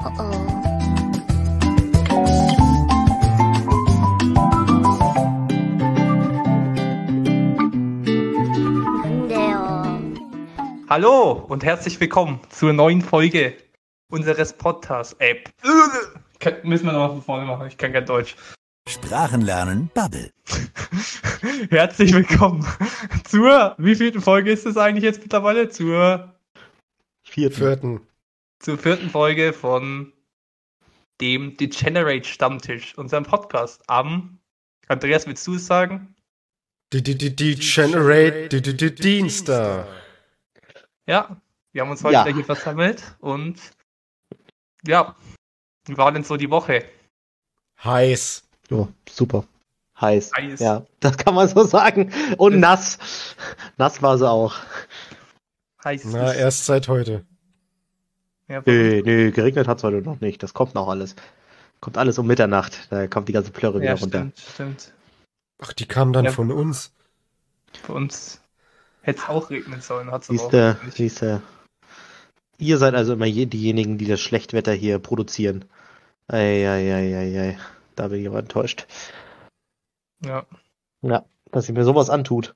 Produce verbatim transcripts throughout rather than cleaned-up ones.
oh. Hallo und herzlich willkommen zur neuen Folge unseres Podcast-App. Äh, müssen wir nochmal von vorne machen, ich kann kein Deutsch. Sprachenlernen Bubble. Herzlich willkommen zur, wie vielten Folge ist es eigentlich jetzt mittlerweile? Zur vierten. vierten. Zur vierten Folge von dem Degenerate Stammtisch, unserem Podcast am, Andreas, willst du es sagen? Degenerate Dienstag. Ja, wir haben uns heute Ja. wieder hier versammelt und ja, wie war denn so die Woche? Heiß. Ja, super. Heiß. Heiß. Ja, das kann man so sagen. Und nass. Nass war sie auch. Heiß. Na, ist- erst seit heute. Ja, Nö, nö, geregnet hat's heute noch nicht. Das kommt noch alles. Kommt alles um Mitternacht. Da kommt die ganze Plörre wieder ja, runter. stimmt, stimmt. Ach, die kamen dann Ja. von uns. Für uns hätte es auch regnen sollen, hat es aber auch Siehste, nicht. siehste. Ihr seid also immer je- diejenigen, die das Schlechtwetter hier produzieren. Eieieiei. Da bin ich aber enttäuscht. Ja. Ja, dass sie mir sowas antut.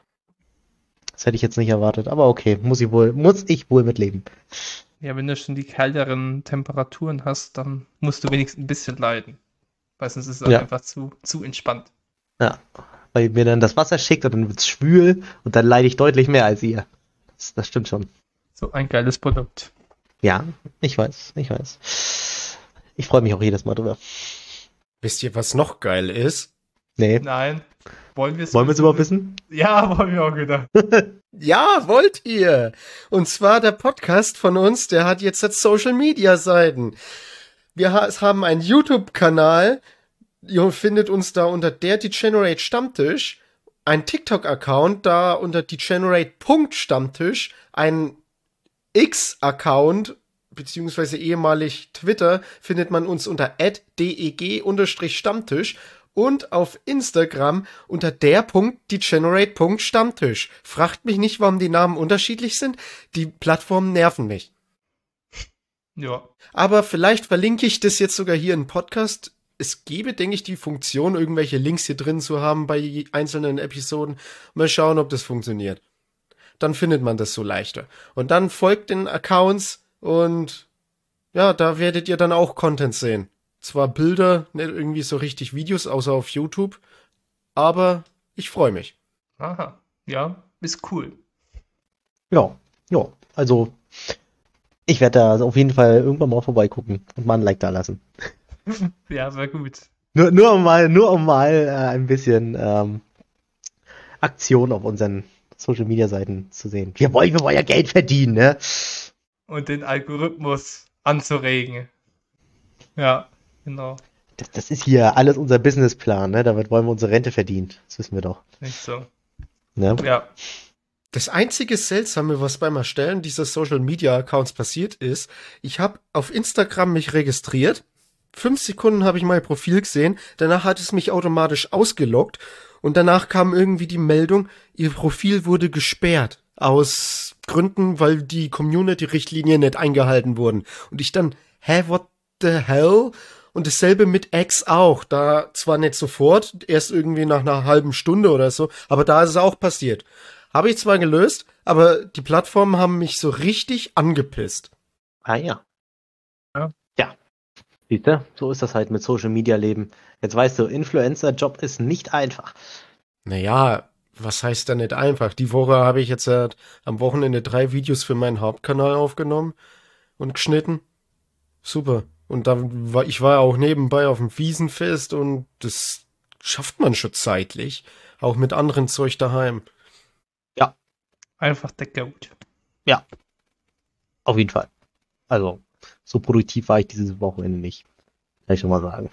Das hätte ich jetzt nicht erwartet. Aber okay, muss ich wohl, muss ich wohl mitleben. ja, wenn du schon die kälteren Temperaturen hast, dann musst du wenigstens ein bisschen leiden. Weil sonst ist es Ja. einfach zu, zu entspannt. Ja, weil mir dann das Wasser schickt und dann wird's schwül und dann leide ich deutlich mehr als ihr. Das, das stimmt schon. So ein geiles Produkt. Ja, ich weiß, ich weiß. Ich freue mich auch jedes Mal drüber. Wisst ihr, was noch geil ist? Nee, Nein. Wollen wir es wollen wir es überhaupt wissen? Ja, wollen wir auch wieder. Ja, wollt ihr? Und zwar der Podcast von uns, der hat jetzt Social Media Seiten. Wir ha- haben einen YouTube-Kanal. Ihr findet uns da unter der Degenerate Stammtisch. Ein TikTok-Account da unter degenerate.stammtisch. Ein X-Account, beziehungsweise ehemalig Twitter, findet man uns unter at deg-stammtisch. Und auf Instagram unter der.degenerate.stammtisch. Fragt mich nicht, warum die Namen unterschiedlich sind. Die Plattformen nerven mich. Ja. Aber vielleicht verlinke ich das jetzt sogar hier im Podcast. Es gäbe, denke ich, die Funktion, irgendwelche Links hier drin zu haben bei je- einzelnen Episoden. Mal schauen, ob das funktioniert. Dann findet man das so leichter. Und dann folgt den Accounts und ja, da werdet ihr dann auch Content sehen. Zwar Bilder, nicht irgendwie so richtig Videos, außer auf YouTube, aber ich freue mich. Aha. Ja, ist cool. Ja, ja. Also, ich werde da auf jeden Fall irgendwann mal vorbeigucken und mal ein Like da lassen. Ja, sehr gut. Nur, nur um mal, nur um mal äh, ein bisschen ähm, Aktion auf unseren Social Media Seiten zu sehen. Wir wollen, wir wollen ja Geld verdienen, ne? Und den Algorithmus anzuregen. Ja, genau. Das, das ist hier alles unser Businessplan, ne? Damit wollen wir unsere Rente verdienen. Das wissen wir doch. Nicht so. Ne? Ja. Das einzige Seltsame, was beim Erstellen dieser Social Media Accounts passiert ist, ich habe auf Instagram mich registriert. Fünf Sekunden habe ich mein Profil gesehen, danach hat es mich automatisch ausgeloggt und danach kam irgendwie die Meldung, Ihr Profil wurde gesperrt. Aus Gründen, weil die Community-Richtlinien nicht eingehalten wurden. Und ich dann, hä, what the hell? Und dasselbe mit X auch. Da zwar nicht sofort, erst irgendwie nach einer halben Stunde oder so, aber da ist es auch passiert. Habe ich zwar gelöst, aber die Plattformen haben mich so richtig angepisst. Ah ja. Ja. Ja. Siehst du? So ist das halt mit Social Media Leben. Jetzt weißt du, Influencer-Job ist nicht einfach. Naja, was heißt da nicht einfach? Die Woche habe ich jetzt äh, am Wochenende drei Videos für meinen Hauptkanal aufgenommen und geschnitten. Super. Und da war ich war auch nebenbei auf dem Wiesenfest und das schafft man schon zeitlich. Auch mit anderen Zeug daheim. Einfach der Goat. Auf jeden Fall. Also, so produktiv war ich dieses Wochenende nicht. Kann ich schon mal sagen.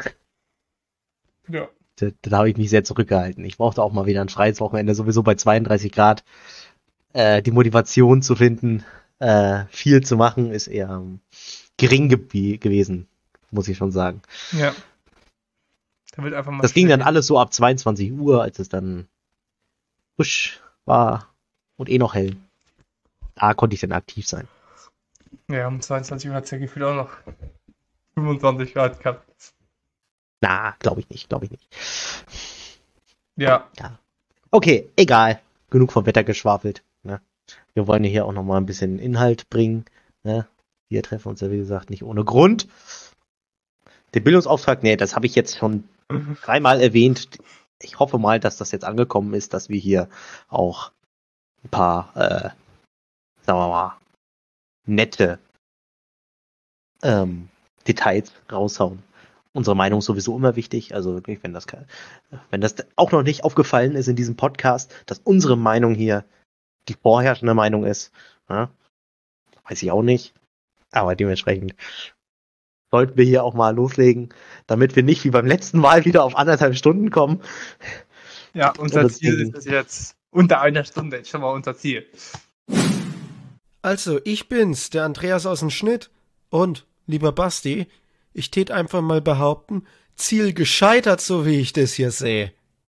Ja. Da, da habe ich mich sehr zurückgehalten. Ich brauchte auch mal wieder ein freies Wochenende, sowieso bei zweiunddreißig Grad. Äh, die Motivation zu finden, äh, viel zu machen, ist eher ähm, gering ge- gewesen, muss ich schon sagen. Ja. Da wird einfach mal Das ging dann schnell- alles so ab zweiundzwanzig Uhr, als es dann frisch war und eh noch hell. Da konnte ich dann aktiv sein. Ja, um zweiundzwanzig Uhr hat es ja gefühlt auch noch fünfundzwanzig Grad gehabt. Na, glaube ich nicht, glaube ich nicht. Ja. Ja. Okay, egal. Genug vom Wetter geschwafelt. Ne? Wir wollen hier auch nochmal ein bisschen Inhalt bringen. Ne? Wir treffen uns ja, wie gesagt, nicht ohne Grund. Den Bildungsauftrag, nee, das habe ich jetzt schon dreimal erwähnt. Ich hoffe mal, dass das jetzt angekommen ist, dass wir hier auch ein paar, äh, sagen wir mal, nette ähm, Details raushauen. Unsere Meinung ist sowieso immer wichtig. Also wirklich, wenn das, wenn das auch noch nicht aufgefallen ist in diesem Podcast, dass unsere Meinung hier die vorherrschende Meinung ist, ja, weiß ich auch nicht. Aber dementsprechend sollten wir hier auch mal loslegen, damit wir nicht wie beim letzten Mal wieder auf anderthalb Stunden kommen. Ja, unser Und Ziel deswegen- ist es jetzt unter einer Stunde. Jetzt schon mal unser Ziel. Also, ich bin's, der Andreas aus dem Schnitt. Und, lieber Basti, ich tät einfach mal behaupten, Ziel gescheitert, so wie ich das hier sehe.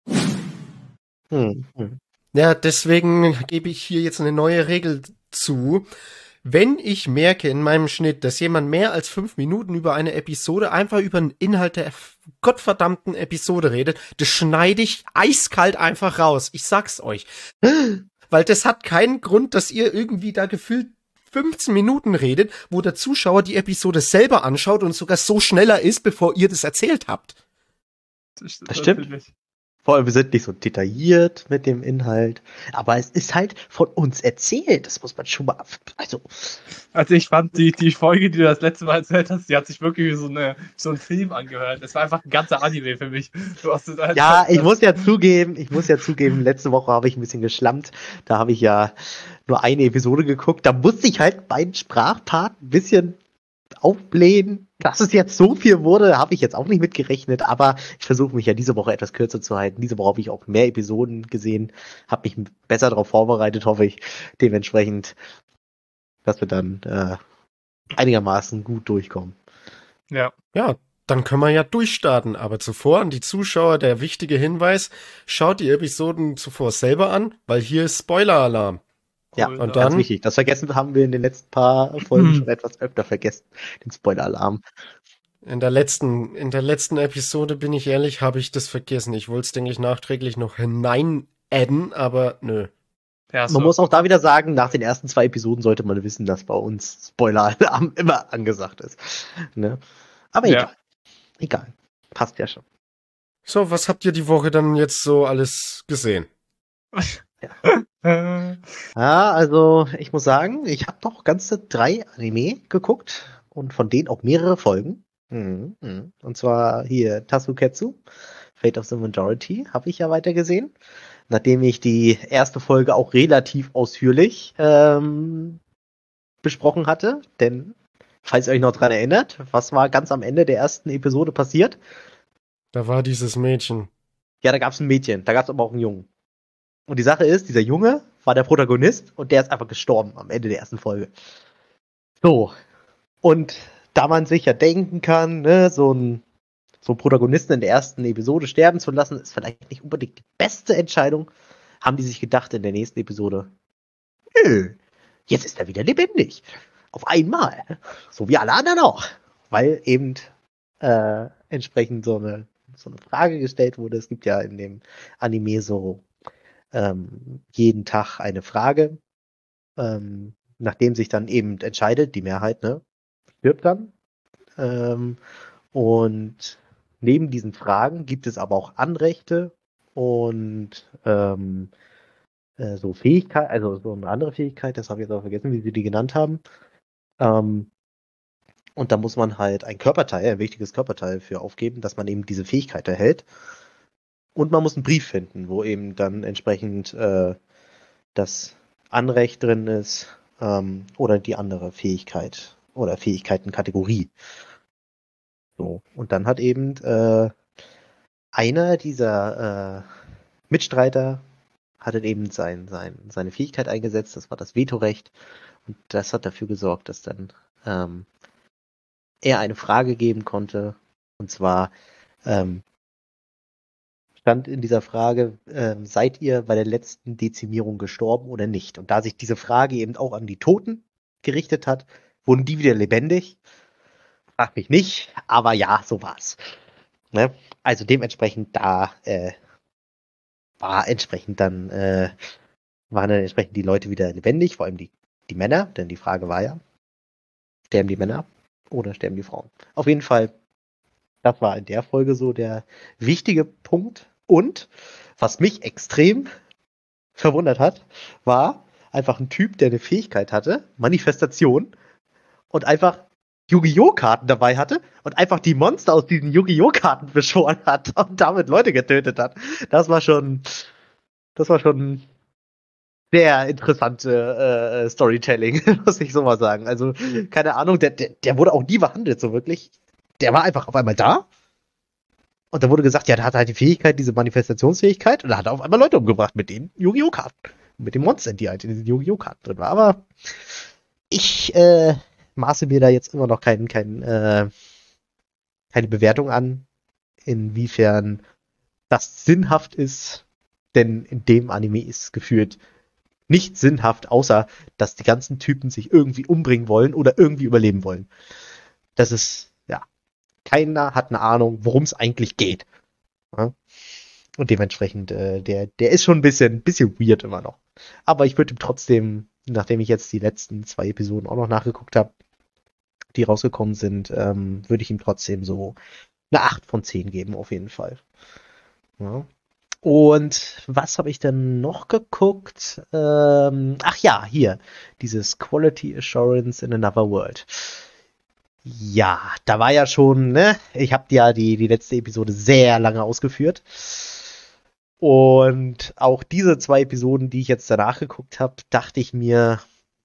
Hm, hm. Ja, deswegen gebe ich hier jetzt eine neue Regel zu. Wenn ich merke in meinem Schnitt, dass jemand mehr als fünf Minuten über eine Episode, einfach über den Inhalt der gottverdammten Episode redet, das schneide ich eiskalt einfach raus. Ich sag's euch. Weil das hat keinen Grund, dass ihr irgendwie da gefühlt fünfzehn Minuten redet, wo der Zuschauer die Episode selber anschaut und sogar so schneller ist, bevor ihr das erzählt habt. Das, Das stimmt. natürlich. Vor allem, wir sind nicht so detailliert mit dem Inhalt, aber es ist halt von uns erzählt. Das muss man schon mal, also, Also ich fand die, die Folge, die du das letzte Mal erzählt hast, die hat sich wirklich wie so, eine, so ein Film angehört. Das war einfach ein ganzer Anime für mich. Du hast es halt ja, ich muss ja zugeben, ich muss ja zugeben, letzte Woche habe ich ein bisschen geschlammt. Da habe ich ja nur eine Episode geguckt. Da musste ich halt meinen Sprachpart ein bisschen aufblähen. Dass es jetzt so viel wurde, habe ich jetzt auch nicht mitgerechnet, aber ich versuche mich ja diese Woche etwas kürzer zu halten. Diese Woche habe ich auch mehr Episoden gesehen, habe mich besser darauf vorbereitet, hoffe ich. Dementsprechend, dass wir dann äh, einigermaßen gut durchkommen. Ja. Ja, dann können wir ja durchstarten. Aber zuvor an die Zuschauer der wichtige Hinweis, schaut die Episoden zuvor selber an, weil hier ist Spoiler-Alarm. Ja, Cool, und ja. Ganz dann- wichtig. Das vergessen haben wir in den letzten paar Folgen Mhm. schon etwas öfter vergessen. Den Spoiler-Alarm. In der letzten, in der letzten Episode, bin ich ehrlich, habe ich das vergessen. Ich wollte es, denke ich, nachträglich noch hinein adden, aber nö. Ja, so. Man muss auch da wieder sagen, nach den ersten zwei Episoden sollte man wissen, dass bei uns Spoiler-Alarm immer angesagt ist. Ne? Aber Ja. egal. Egal. Passt ja schon. So, was habt ihr die Woche dann jetzt so alles gesehen? Äh, Ja, also ich muss sagen, ich habe doch ganze drei Anime geguckt und von denen auch mehrere Folgen. Mhm, mhm. Und zwar hier Tasuketsu, Fate of the Majority, habe ich ja weitergesehen. Nachdem ich die erste Folge auch relativ ausführlich ähm, besprochen hatte. Denn, falls ihr euch noch dran erinnert, was war ganz am Ende der ersten Episode passiert? Da war dieses Mädchen. Ja, da gab es ein Mädchen, da gab es aber auch einen Jungen. Und die Sache ist, dieser Junge war der Protagonist und der ist einfach gestorben am Ende der ersten Folge. So. Und da man sich ja denken kann, ne, so ein so einen Protagonisten in der ersten Episode sterben zu lassen, ist vielleicht nicht unbedingt die beste Entscheidung, haben die sich gedacht in der nächsten Episode. Nö, jetzt ist er wieder lebendig. Auf einmal. So wie alle anderen auch. Weil eben äh, entsprechend so eine, so eine Frage gestellt wurde. Es gibt ja in dem Anime so ähm, jeden Tag eine Frage, ähm, nachdem sich dann eben entscheidet, die Mehrheit, ne, stirbt dann. Ähm, und neben diesen Fragen gibt es aber auch Anrechte und ähm, äh, so Fähigkeit, also so eine andere Fähigkeit, das habe ich jetzt auch vergessen, wie sie die genannt haben. Ähm, und da muss man halt ein Körperteil, ein wichtiges Körperteil für aufgeben, dass man eben diese Fähigkeit erhält. Und man muss einen Brief finden, wo eben dann entsprechend äh, das Anrecht drin ist ähm, oder die andere Fähigkeit oder Fähigkeitenkategorie. So, und dann hat eben äh, einer dieser äh, Mitstreiter hatte eben sein, sein, seine Fähigkeit eingesetzt, das war das Vetorecht. Und das hat dafür gesorgt, dass dann ähm, er eine Frage geben konnte. Und zwar ähm, stand in dieser Frage, ähm, seid ihr bei der letzten Dezimierung gestorben oder nicht? Und da sich diese Frage eben auch an die Toten gerichtet hat, wurden die wieder lebendig. Frag mich nicht, aber ja, so war's. Ne? Also dementsprechend da äh, war entsprechend dann, äh, waren dann entsprechend die Leute wieder lebendig, vor allem die, die Männer, denn die Frage war ja, sterben die Männer oder sterben die Frauen? Auf jeden Fall, das war in der Folge so der wichtige Punkt. Und was mich extrem verwundert hat, war einfach ein Typ, der eine Fähigkeit hatte, Manifestation, und einfach Yu-Gi-Oh! Karten dabei hatte und einfach die Monster aus diesen Yu-Gi-Oh! Karten beschworen hat und damit Leute getötet hat. Das war schon, das war schon sehr interessante äh, Storytelling, muss ich so mal sagen. Also, keine Ahnung, der, der, der wurde auch nie behandelt, so wirklich. Der war einfach auf einmal da. Und da wurde gesagt, ja, der hat halt die Fähigkeit, diese Manifestationsfähigkeit, und da hat er auf einmal Leute umgebracht mit den Yu-Gi-Oh! Karten. Mit den Monstern, die halt in diesen Yu-Gi-Oh! Karten drin waren. Aber ich äh, maße mir da jetzt immer noch kein, kein, äh, keine Bewertung an, inwiefern das sinnhaft ist. Denn in dem Anime ist gefühlt nicht sinnhaft, außer dass die ganzen Typen sich irgendwie umbringen wollen oder irgendwie überleben wollen. Das ist, ja, keiner hat eine Ahnung, worum es eigentlich geht. Ja? Und dementsprechend, äh, der, der ist schon ein bisschen, bisschen weird immer noch. Aber ich würde ihm trotzdem, nachdem ich jetzt die letzten zwei Episoden auch noch nachgeguckt habe, die rausgekommen sind, ähm, würde ich ihm trotzdem so eine acht von zehn geben, auf jeden Fall. Ja. Und was habe ich denn noch geguckt? Ähm, ach ja, hier, dieses Quality Assurance in Another World. Ja, da war ja schon, ne? Ich habe ja die, die letzte Episode sehr lange ausgeführt. Und auch diese zwei Episoden, die ich jetzt danach geguckt habe, dachte ich mir,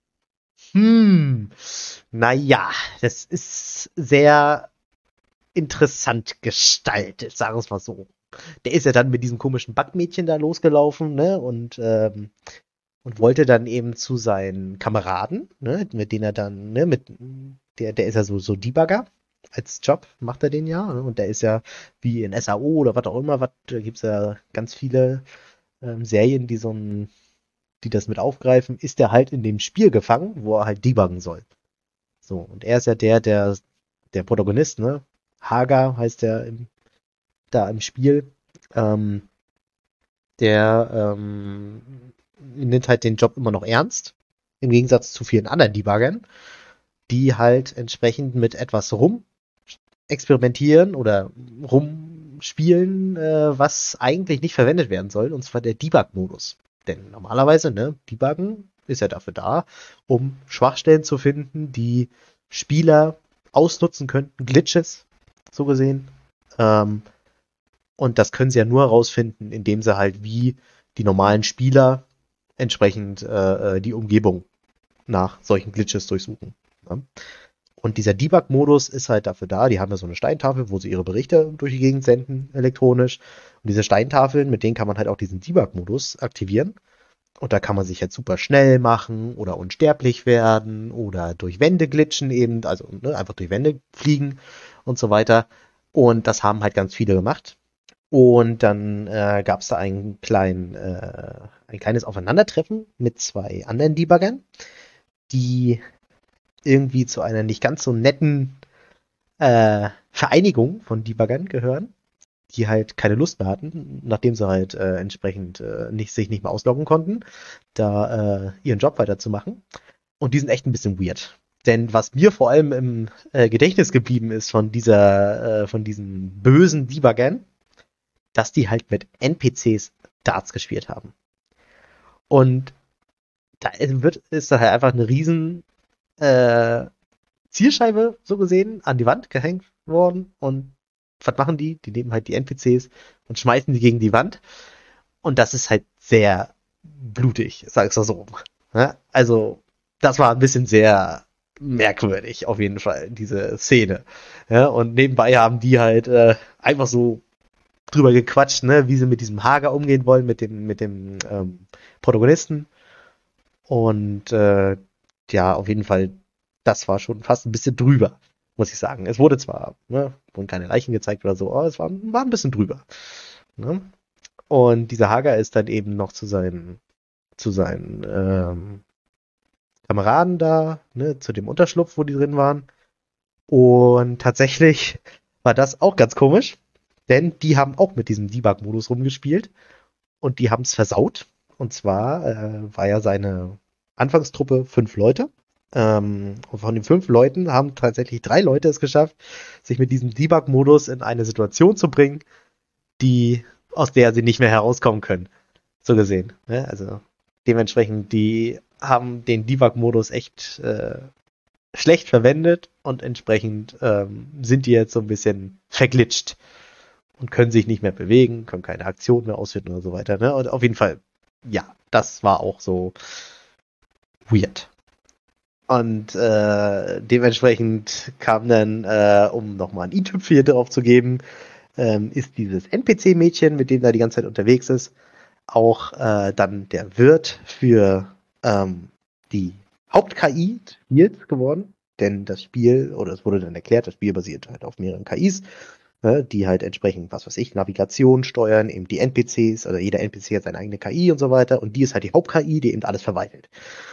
hm, naja, das ist sehr interessant gestaltet, sagen wir es mal so. Der ist ja dann mit diesem komischen Backmädchen da losgelaufen, ne, und, ähm, und wollte dann eben zu seinen Kameraden, ne, mit denen er dann, ne, mit, der, der ist ja so, so Debugger. Als Job macht er den ja, ne, und der ist ja wie in S A O oder was auch immer, was, da gibt's ja ganz viele ähm, Serien, die so ein, die das mit aufgreifen, ist er halt in dem Spiel gefangen, wo er halt debuggen soll. So, und er ist ja der, der, der Protagonist, ne? Haga heißt der im, da im Spiel. Ähm, der ähm, nimmt halt den Job immer noch ernst, im Gegensatz zu vielen anderen Debuggern, die halt entsprechend mit etwas rum experimentieren oder rumspielen, äh, was eigentlich nicht verwendet werden soll, und zwar der Debug-Modus. Denn normalerweise, ne, Debuggen ist ja dafür da, um Schwachstellen zu finden, die Spieler ausnutzen könnten, Glitches, so gesehen. Ähm, und das können sie ja nur herausfinden, indem sie halt wie die normalen Spieler entsprechend äh, die Umgebung nach solchen Glitches durchsuchen. Ja? Und dieser Debug-Modus ist halt dafür da, die haben ja so eine Steintafel, wo sie ihre Berichte durch die Gegend senden, elektronisch. Und diese Steintafeln, mit denen kann man halt auch diesen Debug-Modus aktivieren. Und da kann man sich jetzt super schnell machen oder unsterblich werden oder durch Wände glitschen eben, also ne, einfach durch Wände fliegen und so weiter. Und das haben halt ganz viele gemacht. Und dann äh, gab es da einen kleinen, äh, ein kleines Aufeinandertreffen mit zwei anderen Debuggern, die irgendwie zu einer nicht ganz so netten äh, Vereinigung von Debuggern gehören, die halt keine Lust mehr hatten, nachdem sie halt äh, entsprechend äh, nicht, sich nicht mehr ausloggen konnten, da äh, ihren Job weiterzumachen. Und die sind echt ein bisschen weird. Denn was mir vor allem im äh, Gedächtnis geblieben ist von dieser, äh, von diesen bösen Debuggern, dass die halt mit N P Cs Darts gespielt haben. Und da wird, ist da halt einfach eine riesen äh, Zielscheibe, so gesehen, an die Wand gehängt worden. Und was machen die? Die nehmen halt die N P Cs und schmeißen die gegen die Wand. Und das ist halt sehr blutig, sag ich mal so. Ja? Also, das war ein bisschen sehr merkwürdig, auf jeden Fall, diese Szene. Ja? Und nebenbei haben die halt äh, einfach so drüber gequatscht, ne, wie sie mit diesem Hager umgehen wollen, mit dem, mit dem ähm, Protagonisten. Und äh, ja, auf jeden Fall, das war schon fast ein bisschen drüber, muss ich sagen. Es wurde zwar, ne, wurden keine Leichen gezeigt oder so, aber es war, war ein bisschen drüber. Ne? Und dieser Hager ist dann eben noch zu seinen, zu seinen ähm, Kameraden da, ne, zu dem Unterschlupf, wo die drin waren. Und tatsächlich war das auch ganz komisch, denn die haben auch mit diesem Debug-Modus rumgespielt und die haben es versaut. Und zwar äh, war ja seine Anfangstruppe fünf Leute. Ähm, und von den fünf Leuten haben tatsächlich drei Leute es geschafft, sich mit diesem Debug-Modus in eine Situation zu bringen, die, aus der sie nicht mehr herauskommen können. So gesehen. Ne? Also dementsprechend, die haben den Debug-Modus echt äh, schlecht verwendet und entsprechend ähm, sind die jetzt so ein bisschen verglitscht und können sich nicht mehr bewegen, können keine Aktion mehr ausführen und so weiter. Ne? Und auf jeden Fall, ja, das war auch so weird. Und äh, dementsprechend kam dann, äh, um nochmal ein i-Tüpfel hier drauf zu geben, ähm, ist dieses N P C-Mädchen, mit dem da die ganze Zeit unterwegs ist, auch äh, dann der Wirt für ähm, die Haupt-K I jetzt geworden. Denn das Spiel, oder es wurde dann erklärt, das Spiel basiert halt auf mehreren K Is, ne, die halt entsprechend, was weiß ich, Navigation steuern, eben die N P Cs, also jeder N P C hat seine eigene K I und so weiter. Und die ist halt die Haupt-K I, die eben alles verwaltet.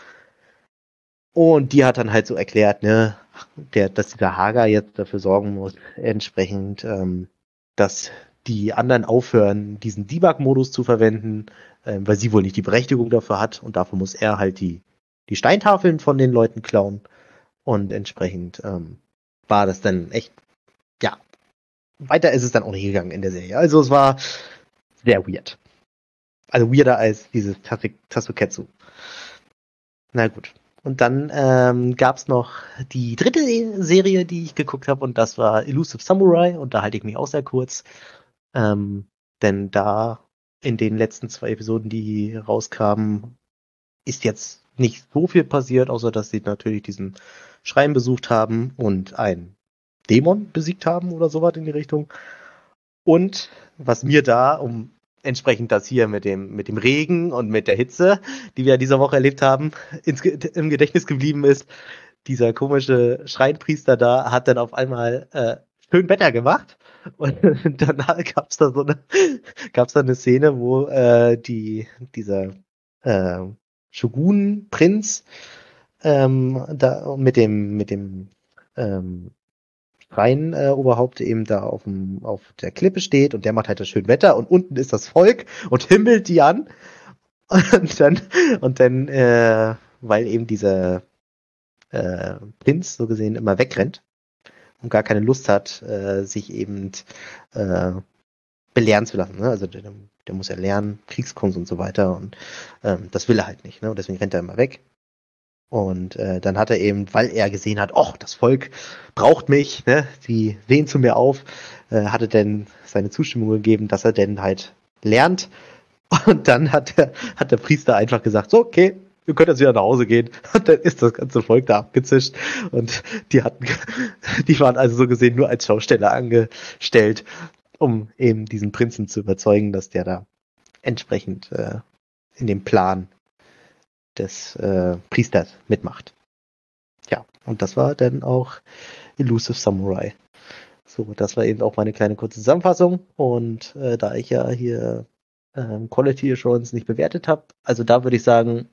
Und die hat dann halt so erklärt, ne, der, dass dieser Hager jetzt dafür sorgen muss, entsprechend, ähm, dass die anderen aufhören, diesen Debug-Modus zu verwenden, ähm, weil sie wohl nicht die Berechtigung dafür hat und dafür muss er halt die, die Steintafeln von den Leuten klauen. Und entsprechend ähm, war das dann echt, ja, weiter ist es dann auch nicht gegangen in der Serie. Also es war sehr weird. Also weirder als dieses Tasuketsu. Na gut. Und dann ähm, gab es noch die dritte Serie, die ich geguckt habe, und das war Elusive Samurai, und da halte ich mich auch sehr kurz. Ähm, denn da in den letzten zwei Episoden, die rauskamen, ist jetzt nicht so viel passiert, außer dass sie natürlich diesen Schrein besucht haben und einen Dämon besiegt haben oder sowas in die Richtung. Und was mir da, um entsprechend das hier mit dem, mit dem Regen und mit der Hitze, die wir diese Woche erlebt haben, ins, im Gedächtnis geblieben ist, dieser komische Schreinpriester da hat dann auf einmal äh, schön Wetter gemacht. Und dann gab's da so eine, gab's da eine Szene, wo äh, die, dieser äh, Shogun-Prinz ähm, da mit dem, mit dem ähm, Schrein-Oberhaupt eben da auf, dem, auf der Klippe steht und der macht halt das schöne Wetter und unten ist das Volk und himmelt die an. Und dann, und dann äh, weil eben dieser äh, Prinz so gesehen immer wegrennt und gar keine Lust hat, äh, sich eben äh, belehren zu lassen. Ne? Also der, der muss ja lernen, Kriegskunst und so weiter und ähm, das will er halt nicht. Ne? Und deswegen rennt er immer weg. Und äh, dann hat er eben, weil er gesehen hat, ach, das Volk braucht mich, ne, die sehen zu mir auf, äh, hat er denn seine Zustimmung gegeben, dass er denn halt lernt. Und dann hat der, hat der Priester einfach gesagt, so, okay, wir können jetzt wieder nach Hause gehen. Und dann ist das ganze Volk da abgezischt. Und die hatten, die waren also so gesehen nur als Schausteller angestellt, um eben diesen Prinzen zu überzeugen, dass der da entsprechend äh, in dem Plan des äh, Priesters mitmacht. Ja, und das war dann auch Elusive Samurai. So, das war eben auch meine kleine kurze Zusammenfassung. Und äh, da ich ja hier ähm, Quality Assurance nicht bewertet habe, also da würde ich sagen,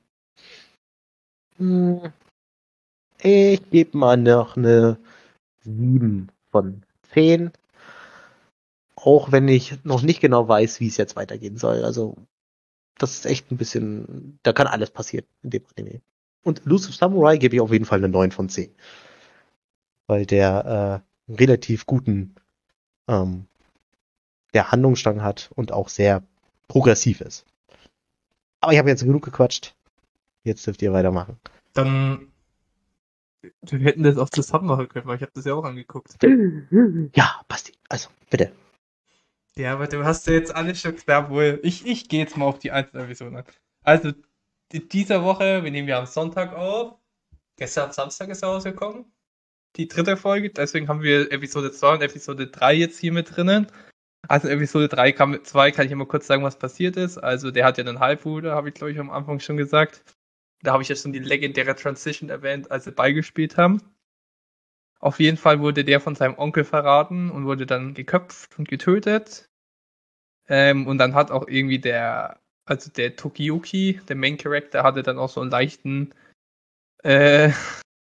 mh, ich gebe mal noch eine sieben von zehn. Auch wenn ich noch nicht genau weiß, wie es jetzt weitergehen soll. Also das ist echt ein bisschen, da kann alles passieren in dem Anime. Und Elusive Samurai gebe ich auf jeden Fall eine neun von zehn. Weil der äh, einen relativ guten ähm, der Handlungsstrang hat und auch sehr progressiv ist. Aber ich habe jetzt genug gequatscht. Jetzt dürft ihr weitermachen. Dann wir hätten das auch zusammen machen können, weil ich habe das ja auch angeguckt. Ja, Basti, also bitte. Ja, aber du hast ja jetzt alles schon klar, wohl. Ich, ich gehe jetzt mal auf die einzelnen Episoden. Also, die, dieser Woche, wir nehmen ja am Sonntag auf. Gestern Samstag ist er rausgekommen. Die dritte Folge. Deswegen haben wir Episode zwei und Episode drei jetzt hier mit drinnen. Also, Episode drei kam, zwei kann ich immer kurz sagen, was passiert ist. Also, der hat ja einen Halbbruder, habe ich glaube ich am Anfang schon gesagt. Da habe ich ja schon die legendäre Transition erwähnt, als sie beigespielt haben. Auf jeden Fall wurde der von seinem Onkel verraten und wurde dann geköpft und getötet. Ähm, und dann hat auch irgendwie der, also der Tokiyuki, der Main Character, hatte dann auch so einen leichten, äh,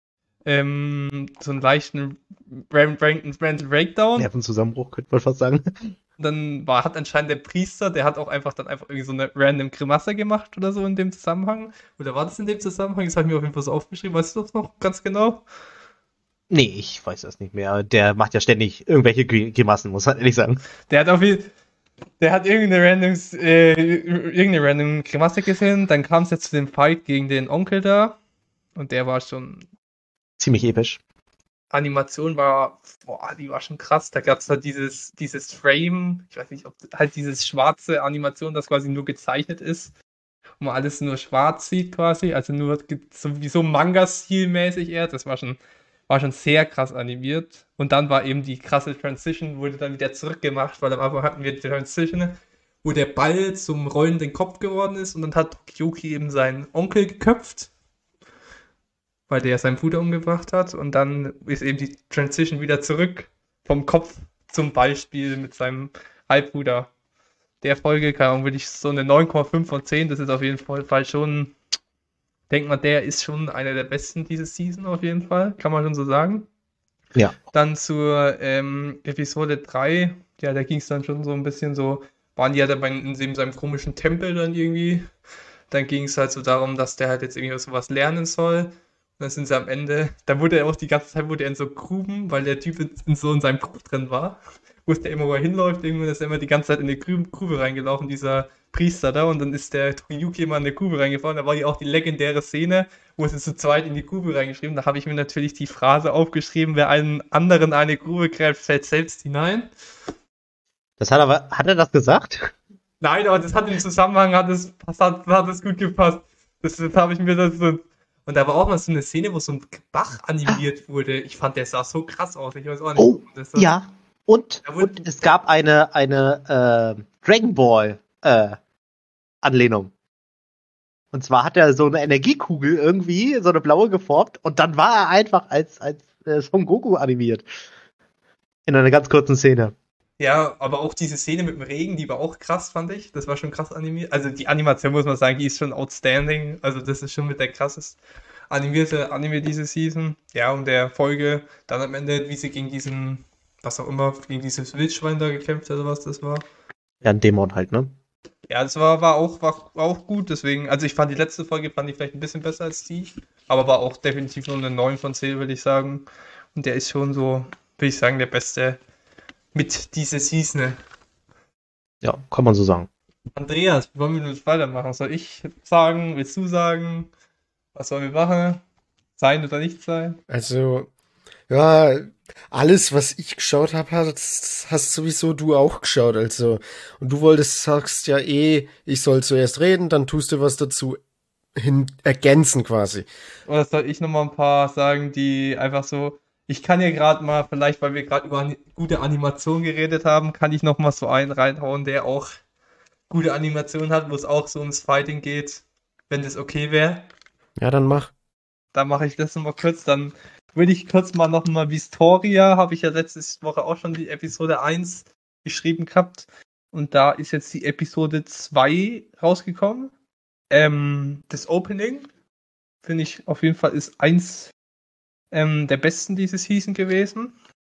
ähm, so einen leichten Ran- Ran- Ran- Breakdown. Nervenzusammenbruch, könnte man fast sagen. Dann war, hat anscheinend der Priester, der hat auch einfach dann einfach irgendwie so eine random Grimasse gemacht oder so in dem Zusammenhang. Oder war das in dem Zusammenhang? Das habe ich mir auf jeden Fall so aufgeschrieben. Weißt du das noch ganz genau? Nee, ich weiß das nicht mehr. Der macht ja ständig irgendwelche Gri- Grimassen, muss man ehrlich sagen. Der hat auf jeden der hat irgendeine random, äh, irgendeine random Grimasse gesehen. Dann kam es jetzt zu dem Fight gegen den Onkel da. Und der war schon, Ziemlich episch. Animation war, boah, die war schon krass. Da gab es halt dieses, dieses Frame, ich weiß nicht, ob halt dieses schwarze Animation, das quasi nur gezeichnet ist. Und man alles nur schwarz sieht quasi. Also nur ge- so, wie so Manga-Stil-mäßig eher. Das war schon, war schon sehr krass animiert. Und dann war eben die krasse Transition, wurde dann wieder zurückgemacht, weil am Anfang hatten wir die Transition, wo der Ball zum rollenden Kopf geworden ist und dann hat Yuki eben seinen Onkel geköpft, weil der seinen Bruder umgebracht hat. Und dann ist eben die Transition wieder zurück vom Kopf zum Ballspiel mit seinem Halbbruder. Der Folge, keine Ahnung, würde ich so eine neun Komma fünf von zehn, das ist auf jeden Fall schon, denkt man, der ist schon einer der besten dieses Season auf jeden Fall, kann man schon so sagen. Ja. Dann zur ähm, Episode drei, ja, da ging es dann schon so ein bisschen so, waren die ja dabei in dem- seinem komischen Tempel dann irgendwie. Dann ging es halt so darum, dass der halt jetzt irgendwie sowas lernen soll. Und dann sind sie am Ende, da wurde er auch die ganze Zeit wurde er in so Gruben, weil der Typ in so in seinem Grub drin war. Wusste er immer, wo er hinläuft, irgendwann ist er immer die ganze Zeit in die Grube, Grube reingelaufen, dieser Priester da, und dann ist der Toriyuki immer in eine Grube reingefahren. Da war ja auch die legendäre Szene, wo sie zu zweit in die Grube reingeschrieben. Da habe ich mir natürlich die Phrase aufgeschrieben, wer einen anderen eine Grube gräbt, fällt selbst hinein. Das hat aber, hat er das gesagt? Nein, aber das hat im Zusammenhang, hat es hat, hat es gut gepasst. Das, das habe ich mir das so. Und da war auch mal so eine Szene, wo so ein Bach animiert wurde. Ich fand, der sah so krass aus. Ich weiß auch nicht. Oh, warum das so- ja. Und, Da wurde- und es gab eine, eine äh, Dragon Ball äh, Anlehnung. Und zwar hat er so eine Energiekugel irgendwie, so eine blaue geformt, und dann war er einfach als, als äh, Son Goku animiert. In einer ganz kurzen Szene. Ja, aber auch diese Szene mit dem Regen, die war auch krass, fand ich. Das war schon krass animiert. Also die Animation, muss man sagen, die ist schon outstanding. Also das ist schon mit der krassest animierte Anime diese Season. Ja, und der Folge dann am Ende, wie sie gegen diesen, was auch immer, gegen dieses Wildschwein da gekämpft hat oder was das war. Ja, ein Dämon halt, ne? Ja, das war, war, auch, war auch gut, deswegen, also ich fand die letzte Folge, fand ich vielleicht ein bisschen besser als die, aber war auch definitiv nur eine neun von zehn, würde ich sagen. Und der ist schon so, würde ich sagen, der beste mit dieser Season. Ja, kann man so sagen. Andreas, wie wollen wir jetzt weitermachen? Soll ich sagen, willst du sagen, was sollen wir machen? Sein oder nicht sein? Also, ja, alles, was ich geschaut habe, hast, hast sowieso du auch geschaut. Also, und du wolltest, sagst ja eh, ich soll zuerst reden, dann tust du was dazu hin ergänzen quasi. Oder soll ich nochmal ein paar sagen, die einfach so, ich kann ja gerade mal, vielleicht weil wir gerade über ani- gute Animation geredet haben, kann ich nochmal so einen reinhauen, der auch gute Animation hat, wo es auch so ums Fighting geht, wenn das okay wäre. Ja, dann mach. Da mache ich das nochmal kurz, dann würde ich kurz mal nochmal Vistoria, habe ich ja letzte Woche auch schon die Episode eins geschrieben gehabt, und da ist jetzt die Episode zwei rausgekommen. Ähm, das Opening, finde ich auf jeden Fall, ist eins ähm, der besten diese Season gewesen.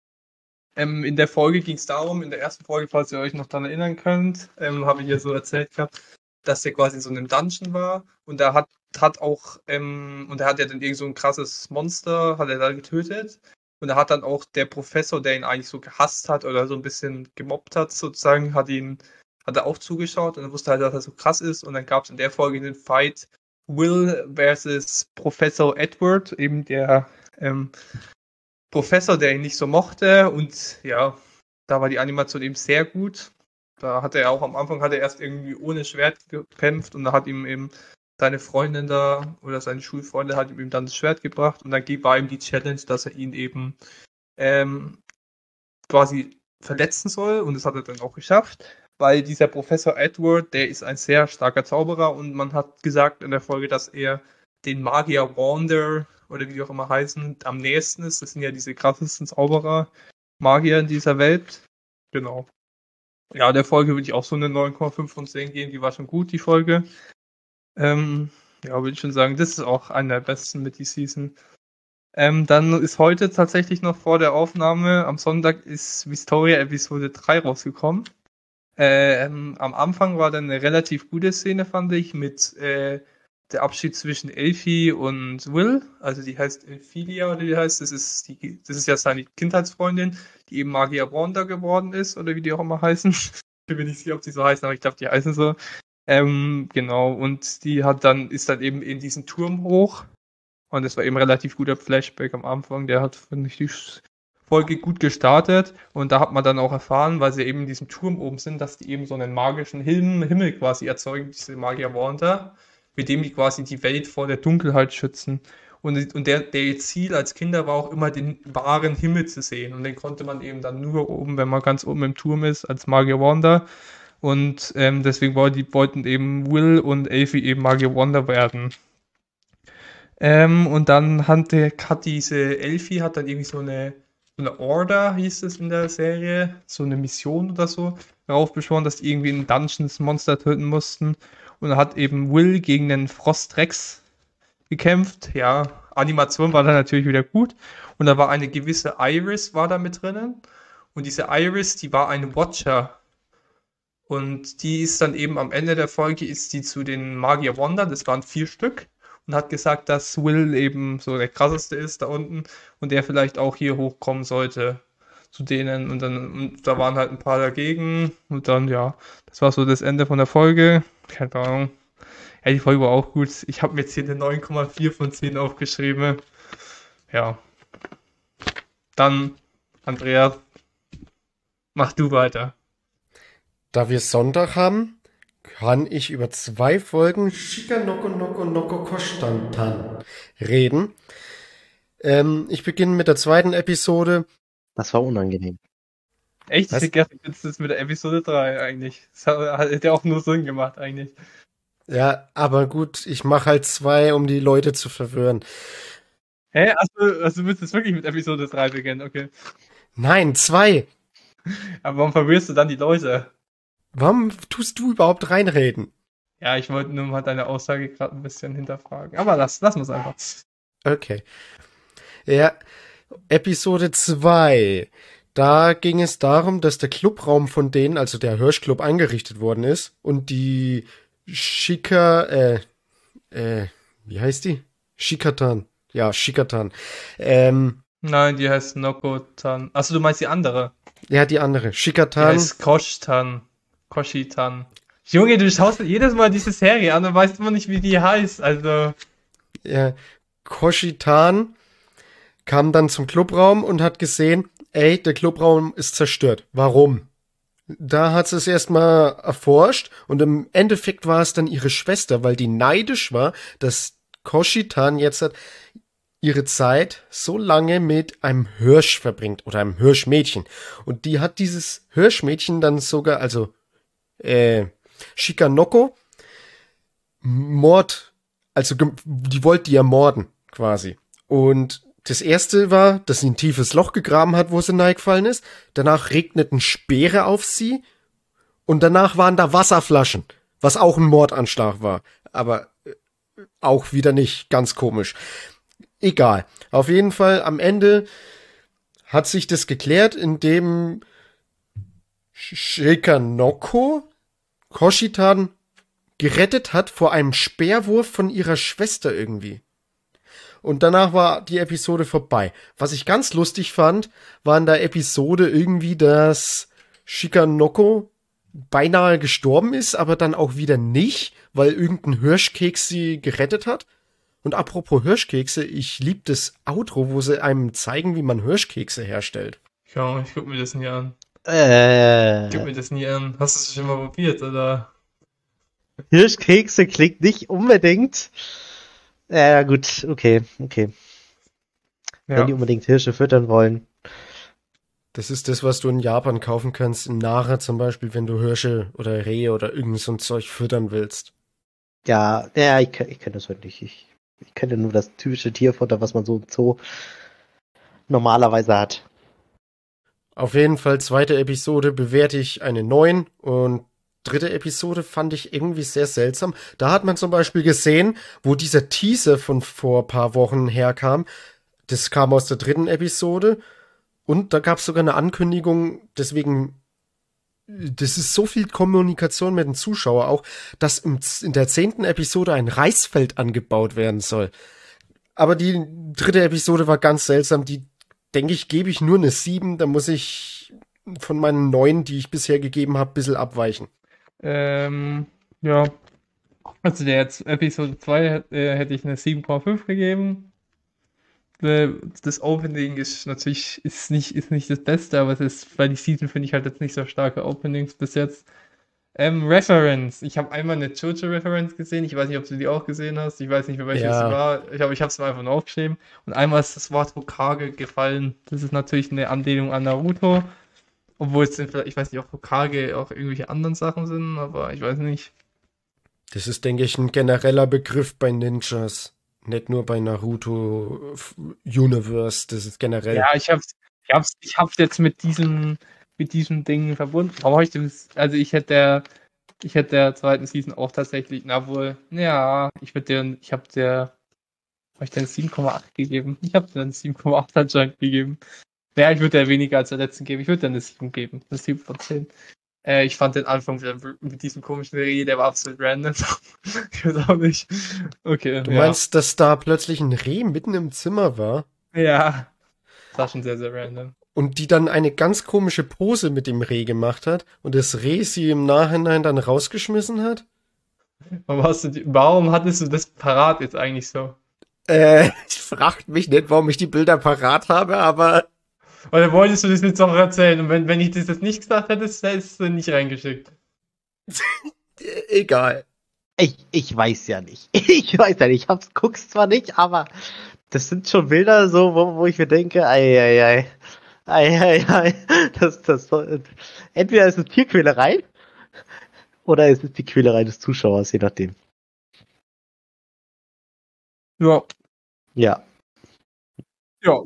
Ähm, in der Folge ging es darum, in der ersten Folge, falls ihr euch noch daran erinnern könnt, ähm, habe ich ja so erzählt gehabt, dass der quasi in so einem Dungeon war, und da hat, hat auch, ähm, und da hat er dann irgend so ein krasses Monster, hat er da getötet, und da hat dann auch der Professor, der ihn eigentlich so gehasst hat oder so ein bisschen gemobbt hat, sozusagen, hat ihn, hat er auch zugeschaut und er wusste halt, dass er so krass ist, und dann gab es in der Folge den Fight Will versus Professor Edward, eben der ähm, Professor, der ihn nicht so mochte, und ja, da war die Animation eben sehr gut. Da hat er auch am Anfang hat er erst irgendwie ohne Schwert gekämpft, und da hat ihm eben seine Freundin da oder seine Schulfreunde hat ihm dann das Schwert gebracht, und dann war ihm die Challenge, dass er ihn eben ähm, quasi verletzen soll, und das hat er dann auch geschafft, weil dieser Professor Edward, der ist ein sehr starker Zauberer, und man hat gesagt in der Folge, dass er den Magier Wander oder wie die auch immer heißen, am nächsten ist. Das sind ja diese krassesten Zauberer, Magier in dieser Welt. Genau. Ja, der Folge würde ich auch so eine neun Komma fünf von zehn geben. Die war schon gut, die Folge. Ähm, ja, würde ich schon sagen, das ist auch einer der besten mit die Season. Ähm, dann ist heute tatsächlich noch vor der Aufnahme, am Sonntag ist Vistoria Episode drei rausgekommen. Ähm, am Anfang war dann eine relativ gute Szene, fand ich, mit äh, der Abschied zwischen Elfie und Will. Also die heißt Elphilia, oder die heißt, das ist die, das ist ja seine Kindheitsfreundin, die eben Magia Wanda geworden ist, oder wie die auch immer heißen. Ich bin mir nicht sicher, ob die so heißen, aber ich glaube, die heißen so. Ähm, genau, und die hat dann, ist dann eben in diesen Turm hoch. Und das war eben ein relativ guter Flashback am Anfang. Der hat, finde ich, die Folge gut gestartet. Und da hat man dann auch erfahren, weil sie eben in diesem Turm oben sind, dass die eben so einen magischen Himmel quasi erzeugen, diese Magier Wanda, mit dem die quasi die Welt vor der Dunkelheit schützen. Und, und der, der Ziel als Kinder war auch immer, den wahren Himmel zu sehen. Und den konnte man eben dann nur oben, wenn man ganz oben im Turm ist, als Magier Wanda. Und ähm, deswegen wollten, die, wollten eben Will und Elfie eben Magier Wanda werden. Ähm, und dann hat, der, hat diese Elfie hat dann irgendwie so eine, so eine Order, hieß es in der Serie, so eine Mission oder so, darauf beschworen, dass die irgendwie in Dungeons Monster töten mussten. Und dann hat eben Will gegen den Frostrex gekämpft. Ja, Animation war dann natürlich wieder gut. Und da war eine gewisse Iris war da mit drinnen. Und diese Iris, die war eine Watcher. Und die ist dann eben am Ende der Folge, ist die zu den Magier Wanda, das waren vier Stück, und hat gesagt, dass Will eben so der krasseste ist da unten und der vielleicht auch hier hochkommen sollte zu denen. Und dann, und da waren halt ein paar dagegen. Und dann, ja, das war so das Ende von der Folge. Keine Ahnung. Ja, die Folge war auch gut. Ich habe mir jetzt hier eine neun Komma vier von zehn aufgeschrieben. Ja. Dann, Andreas, mach du weiter. Da wir Sonntag haben, kann ich über zwei Folgen Shika Noko Noko Noko Kostantan reden. Ähm, ich beginne mit der zweiten Episode. Das war unangenehm. Echt? Was? Ich hätte gedacht, das ist mit der Episode drei eigentlich. Das hat, hat ja auch nur Sinn gemacht eigentlich. Ja, aber gut, ich mache halt zwei, um die Leute zu verwirren. Hä? Also, also du willst jetzt wirklich mit Episode drei beginnen, okay. Nein, zwei. Aber warum verwirrst du dann die Leute? Warum tust du überhaupt reinreden? Ja, ich wollte nur mal deine Aussage gerade ein bisschen hinterfragen. Aber lass, lass uns einfach. Okay. Ja, Episode zwei. Da ging es darum, dass der Clubraum von denen, also der Hirschclub, eingerichtet worden ist und die Shika, äh, äh, wie heißt die? Shikatan. Ja, Shikatan. Ähm, Nein, die heißt Nokotan. Achso, du meinst die andere. ja, die andere. Die Shikatan. heißt Koshtan. Koshitan. Junge, du schaust jedes Mal diese Serie an und weißt immer nicht, wie die heißt. Also, Ja, Koshitan kam dann zum Clubraum und hat gesehen, ey, der Clubraum ist zerstört. Warum? Da hat sie es erstmal erforscht und im Endeffekt war es dann ihre Schwester, weil die neidisch war, dass Koshitan jetzt hat ihre Zeit so lange mit einem Hirsch verbringt oder einem Hirschmädchen. Und die hat dieses Hirschmädchen dann sogar, also äh, Shikanoko, Mord, also gem- die wollte die ermorden, quasi. Und das erste war, dass sie ein tiefes Loch gegraben hat, wo sie reingefallen ist. Danach regneten Speere auf sie. Und danach waren da Wasserflaschen, was auch ein Mordanschlag war. Aber äh, auch wieder nicht, ganz komisch. Egal. Auf jeden Fall, am Ende hat sich das geklärt, indem Shikanoko Koshitan gerettet hat vor einem Speerwurf von ihrer Schwester irgendwie. Und danach war die Episode vorbei. Was ich ganz lustig fand, war in der Episode irgendwie, dass Shikanoko beinahe gestorben ist, aber dann auch wieder nicht, weil irgendein Hirschkeks sie gerettet hat. Und apropos Hirschkekse, ich liebe das Outro, wo sie einem zeigen, wie man Hirschkekse herstellt. ja, ich guck mir das nie an. Äh, Ich guck mir das nie an. Hast du es schon mal probiert, oder? Hirschkekse klingt nicht unbedingt. Ja, gut, okay, okay. Ja. Wenn die unbedingt Hirsche füttern wollen. Das ist das, was du in Japan kaufen kannst, in Nara zum Beispiel, wenn du Hirsche oder Rehe oder irgend so ein Zeug füttern willst. Ja, ja, ich, ich kenne das halt nicht. Ich, ich kenne nur das typische Tierfutter, was man so im Zoo normalerweise hat. Auf jeden Fall, zweite Episode bewerte ich eine neun und dritte Episode fand ich irgendwie sehr seltsam. Da hat man zum Beispiel gesehen, wo dieser Teaser von vor ein paar Wochen herkam, Das kam aus der dritten Episode. Und da gab es sogar eine Ankündigung, deswegen, das ist so viel Kommunikation mit dem Zuschauer auch, dass im, in der zehnten Episode ein Reisfeld angebaut werden soll. Aber die dritte Episode war ganz seltsam. Die, denke ich, gebe ich nur eine sieben. Da muss ich von meinen neun, die ich bisher gegeben habe, ein bisschen abweichen. Ähm, ja. Also der jetzt Episode zwei äh, hätte ich eine sieben Komma fünf gegeben. Äh, Das Opening ist natürlich ist nicht, ist nicht das Beste, aber es ist, weil die Season finde ich halt jetzt nicht so starke Openings bis jetzt. Ähm, Reference. Ich habe einmal eine JoJo-Reference gesehen. Ich weiß nicht, ob du die auch gesehen hast. Ich weiß nicht mehr, welche Ja. es war. Ich habe ich es mir einfach nur aufgeschrieben. Und einmal ist das Wort Hokage gefallen. Das ist natürlich eine Anlehnung an Naruto. Obwohl es sind vielleicht, ich weiß nicht, ob Hokage auch irgendwelche anderen Sachen sind, aber ich weiß nicht. Das ist, denke ich, ein genereller Begriff bei Ninjas. Nicht nur bei Naruto Universe, das ist generell. Ja, ich hab's, ich hab's, ich hab's jetzt mit diesem, mit diesem Ding verbunden. Warum habe ich das? Also ich hätte der, ich hätte der zweiten Season auch tatsächlich, na wohl, ja, ich würde dir, ich habe der, habe ich dir eine sieben Komma acht gegeben? Ich habe dir eine sieben Komma acht anscheinend gegeben. Ja, ich würde dir weniger als der letzten geben. Ich würde dir eine sieben geben. Eine sieben von zehn. Äh, ich fand den Anfang mit, mit diesem komischen Reh, der war absolut random. Ich weiß auch nicht. Okay. Du ja. meinst, dass da plötzlich ein Reh mitten im Zimmer war? Ja. Das war schon sehr, sehr random. Und die dann eine ganz komische Pose mit dem Reh gemacht hat und das Reh sie im Nachhinein dann rausgeschmissen hat? Warum, hast du die, warum hattest du das parat jetzt eigentlich so? Äh, ich frag mich nicht, warum ich die Bilder parat habe, aber Oder wolltest du das jetzt auch erzählen? Und wenn, wenn ich das jetzt nicht gesagt hätte, hättest du nicht reingeschickt. äh, egal. Ich, ich weiß ja nicht. Ich weiß ja nicht. Ich hab's, guck's zwar nicht, aber das sind schon Bilder so, wo, wo ich mir denke, ei, ei, ei. Ei, ei, ei. Das, das, entweder ist es Tierquälerei oder ist es die Quälerei des Zuschauers, je nachdem. Ja. Ja. Ja.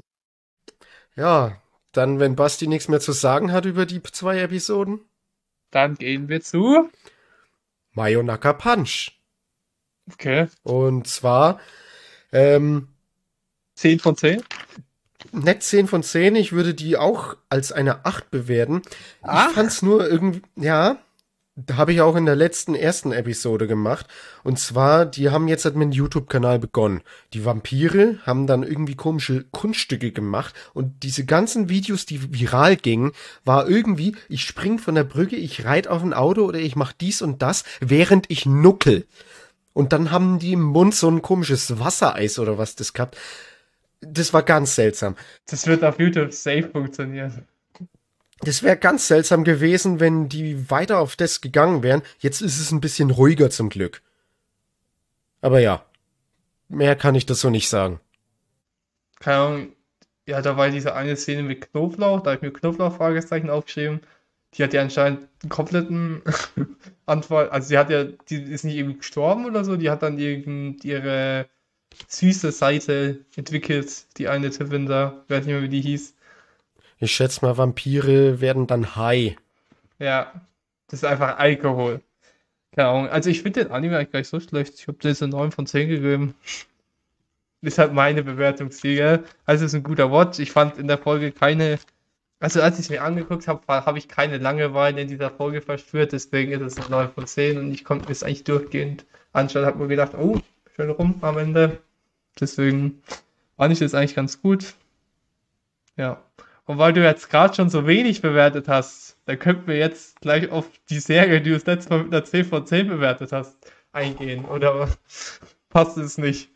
Ja, dann, wenn Basti nichts mehr zu sagen hat über die zwei Episoden, Dann gehen wir zu. Mayonaka Punch. Okay. Und zwar, ähm, zehn von zehn. nicht zehn von zehn, ich würde die auch als eine acht bewerten. Acht? Ich fand's nur irgendwie, ja, da habe ich auch in der letzten ersten Episode gemacht. Und zwar, die haben jetzt halt mit einem YouTube-Kanal begonnen. Die Vampire haben dann irgendwie komische Kunststücke gemacht. Und diese ganzen Videos, die viral gingen, war irgendwie, ich spring von der Brücke, ich reite auf ein Auto oder ich mach dies und das, während ich nuckel. Und dann haben die im Mund so ein komisches Wassereis oder was das gehabt. Das war ganz seltsam. Das wird auf YouTube safe funktionieren. Das wäre ganz seltsam gewesen, wenn die weiter auf das gegangen wären. Jetzt ist es ein bisschen ruhiger zum Glück. Aber ja, mehr kann ich das so nicht sagen. Keine Ahnung. Ja, da war diese eine Szene mit Knoblauch, da habe ich mir Knoblauch-Fragezeichen aufgeschrieben. Die hat ja anscheinend einen kompletten Antwort. Also sie hat ja, die ist nicht irgendwie gestorben oder so, die hat dann irgend ihre süße Seite entwickelt, die eine Tippin da. Ich weiß nicht mehr, wie die hieß. Ich schätze mal, Vampire werden dann high. Ja, das ist einfach Alkohol. Keine Ahnung. Also ich finde den Anime eigentlich gar nicht so schlecht. Ich habe das eine neun von zehn gegeben. Ist halt meine Bewertungssieger. Also es ist ein guter Watch. Ich fand in der Folge keine, also als ich es mir angeguckt habe, habe ich keine Langeweile in dieser Folge verspürt. Deswegen ist es eine neun von zehn und ich konnte mir es eigentlich durchgehend anschauen. Habe mir gedacht, oh, schön rum am Ende. Deswegen fand ich das eigentlich ganz gut. Ja. Und weil du jetzt gerade schon so wenig bewertet hast, dann könnten wir jetzt gleich auf die Serie, die du das letzte Mal mit einer zehn von zehn bewertet hast, eingehen. Oder passt es nicht?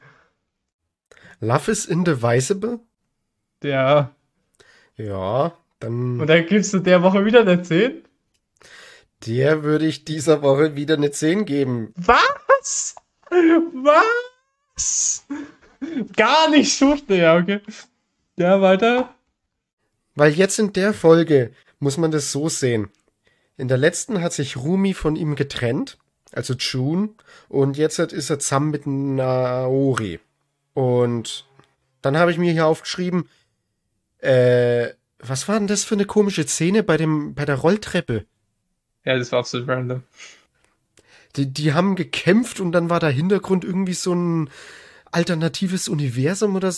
Love is Indivisible? Ja. Ja, dann Und dann gibst du der Woche wieder eine zehn? der würde ich dieser Woche wieder eine zehn geben. Was? Was? Gar nicht schlecht. Ja, okay. Ja, weiter. Weil jetzt in der Folge muss man das so sehen. In der letzten hat sich Rumi von ihm getrennt, also June, und jetzt ist er zusammen mit Naori. Und dann habe ich mir hier aufgeschrieben, äh, was war denn das für eine komische Szene bei dem, bei der Rolltreppe? Ja, das war absolut random. Die, die haben gekämpft und dann war der Hintergrund irgendwie so ein alternatives Universum oder so ein,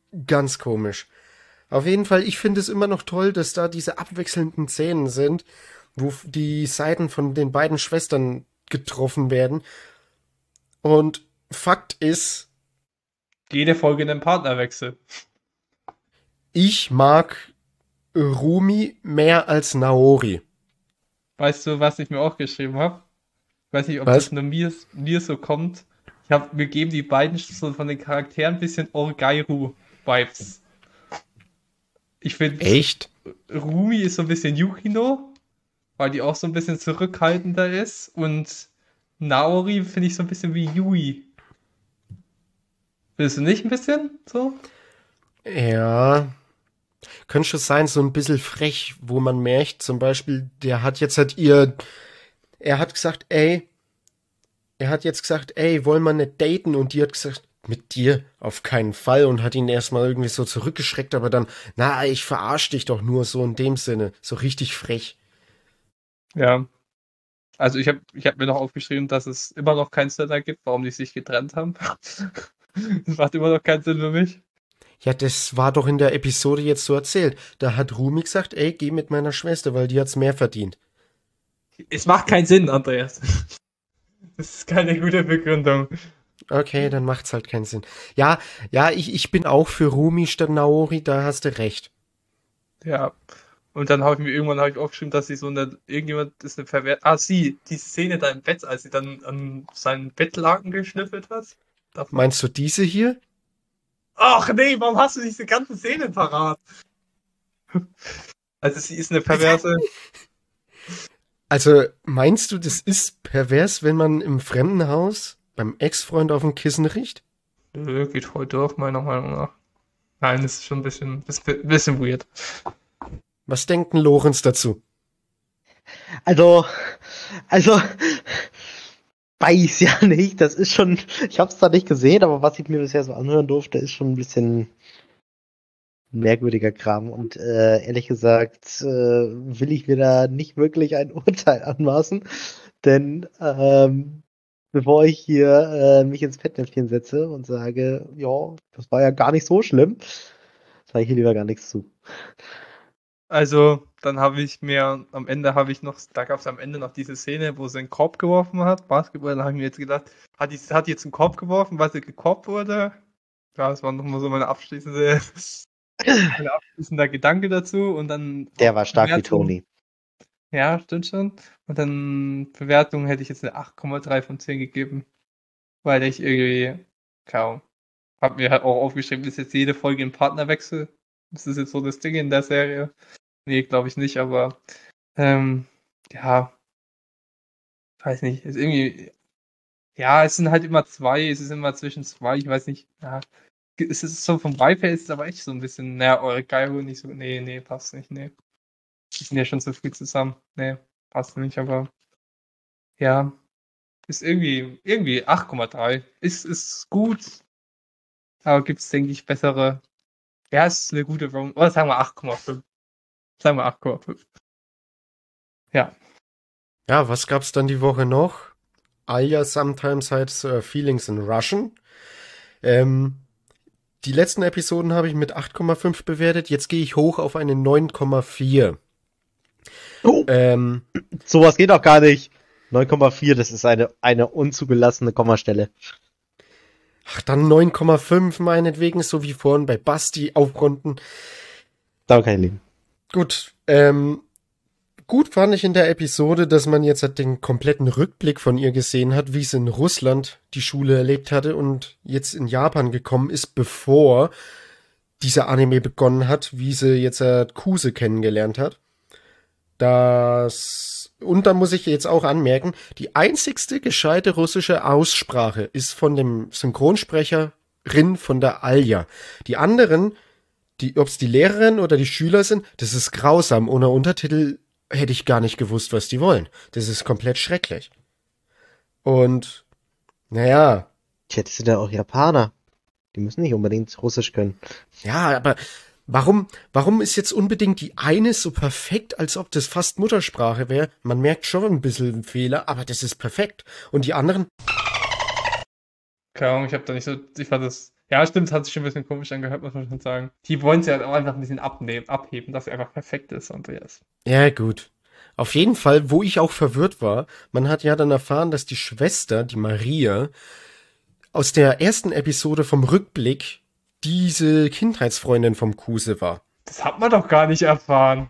Ganz komisch. Auf jeden Fall, ich finde es immer noch toll, dass da diese abwechselnden Szenen sind, wo f- die Seiten von den beiden Schwestern getroffen werden. Und Fakt ist, Jede Folge einen Partnerwechsel. ich mag Rumi mehr als Naori. Weißt du, was ich mir auch geschrieben habe? Ich weiß nicht, ob das Was? nur mir, mir so kommt. Ich habe mir geben die beiden so von den Charakteren ein bisschen Orgairu-Vibes. Ich finde, Echt? Rumi ist so ein bisschen Yukino, weil die auch so ein bisschen zurückhaltender ist. Und Naori finde ich so ein bisschen wie Yui. Findest du nicht ein bisschen so? Ja, könnte schon sein, so ein bisschen frech, wo man merkt, zum Beispiel, der hat jetzt halt ihr, er hat gesagt, ey, er hat jetzt gesagt, ey, wollen wir nicht daten? Und die hat gesagt, mit dir auf keinen Fall und hat ihn erstmal irgendwie so zurückgeschreckt, aber dann, na, ich verarsch dich doch nur so in dem Sinne, so richtig frech. Ja. Also ich habe ich hab mir noch aufgeschrieben, dass es immer noch keinen Sinn ergibt, warum die sich getrennt haben. Das macht immer noch keinen Sinn für mich. Ja, das war doch in der Episode jetzt so erzählt. Da hat Rumi gesagt, ey, geh mit meiner Schwester, weil die hat's mehr verdient. Es macht keinen Sinn, Andreas. Das ist keine gute Begründung. Okay, dann macht's halt keinen Sinn. Ja, ja, ich, ich bin auch für Rumi statt Naori, da hast du recht. Ja. Und dann habe ich mir irgendwann hab ich aufgeschrieben, dass sie so eine, irgendjemand ist eine Verwehrt. Ah, sie, die Szene da im Bett, als sie dann an seinen Bettlaken geschnüffelt hat. Davon. Meinst du diese hier? Ach nee, warum hast du diese ganzen Szenen parat? Also sie ist eine perverse. Also, meinst du, das ist pervers, wenn man im Fremdenhaus beim Ex-Freund auf dem Kissen riecht? Nö, geht voll durch, meiner Meinung nach. Nein, das ist schon ein bisschen, bisschen, bisschen weird. Was denkt denn Lorenz dazu? Also, also, weiß ja nicht, das ist schon, ich habe es zwar nicht gesehen, aber was ich mir bisher so anhören durfte, ist schon ein bisschen merkwürdiger Kram und äh, ehrlich gesagt äh, will ich mir da nicht wirklich ein Urteil anmaßen, denn ähm, bevor ich hier äh, mich ins Fettnäpfchen setze und sage, ja, das war ja gar nicht so schlimm, sage ich hier lieber gar nichts zu. Also, dann habe ich mir, am Ende habe ich noch, da gab es am Ende noch diese Szene, wo sie einen Korb geworfen hat, Basketball, da habe ich mir jetzt gedacht, hat die hat die jetzt einen Korb geworfen, weil sie gekorbt wurde? Ja, das war nochmal so meine abschließende, mein abschließender Gedanke dazu und dann Der war stark wie Bewertung. Toni. Ja, stimmt schon. Und dann Bewertung hätte ich jetzt eine acht Komma drei von zehn gegeben, weil ich irgendwie, kaum, habe mir halt auch aufgeschrieben, ist jetzt jede Folge ein Partnerwechsel? Das ist jetzt so das Ding in der Serie. Nee, glaube ich nicht, aber ähm, ja, weiß nicht, ist irgendwie, ja, es sind halt immer zwei, es ist immer zwischen zwei, ich weiß nicht, ja, es ist so vom Vibe her ist es aber echt so ein bisschen, naja, eure Geilo nicht so, nee, nee, passt nicht, nee. Die sind ja schon zu viel zusammen, nee, passt nicht, aber ja, ist irgendwie, irgendwie acht Komma drei, ist, ist gut, aber gibt's, denke ich, bessere, ja, es ist eine gute Rom, oder sagen wir acht Komma fünf, sagen wir acht Komma fünf, ja. Ja, was gab's dann die Woche noch? Alya sometimes has uh, feelings in Russian. Ähm, die letzten Episoden habe ich mit acht Komma fünf bewertet, jetzt gehe ich hoch auf eine neun Komma vier. Oh, Ähm, sowas geht doch gar nicht. neun Komma vier, das ist eine, eine unzugelassene Kommastelle. ach, dann neun Komma fünf meinetwegen, so wie vorhin bei Basti aufrunden. Da kann ich leben. Gut, ähm, gut fand ich in der Episode, dass man jetzt halt den kompletten Rückblick von ihr gesehen hat, wie sie in Russland die Schule erlebt hatte und jetzt in Japan gekommen ist, bevor dieser Anime begonnen hat, wie sie jetzt äh, Kuse kennengelernt hat. Das und da muss ich jetzt auch anmerken, die einzigste gescheite russische Aussprache ist von dem Synchronsprecherin von der Alja. Die anderen, die, ob es die Lehrerin oder die Schüler sind, das ist grausam. Ohne Untertitel hätte ich gar nicht gewusst, was die wollen. Das ist komplett schrecklich. Und, naja, Tja, das sind ja auch Japaner. Die müssen nicht unbedingt Russisch können. ja, aber warum, warum ist jetzt unbedingt die eine so perfekt, als ob das fast Muttersprache wäre? Man merkt schon ein bisschen einen Fehler, aber das ist perfekt. Und die anderen, Keine Ahnung, ich habe da nicht so, ich fand das, Ja, stimmt, hat sich schon ein bisschen komisch angehört, muss man schon sagen. Die wollen es ja auch einfach ein bisschen abnehmen, abheben, dass es einfach perfekt ist, Andreas. Ja, gut. Auf jeden Fall, wo ich auch verwirrt war, man hat ja dann erfahren, dass die Schwester, die Maria, aus der ersten Episode vom Rückblick diese Kindheitsfreundin vom Kuse war. Das hat man doch gar nicht erfahren.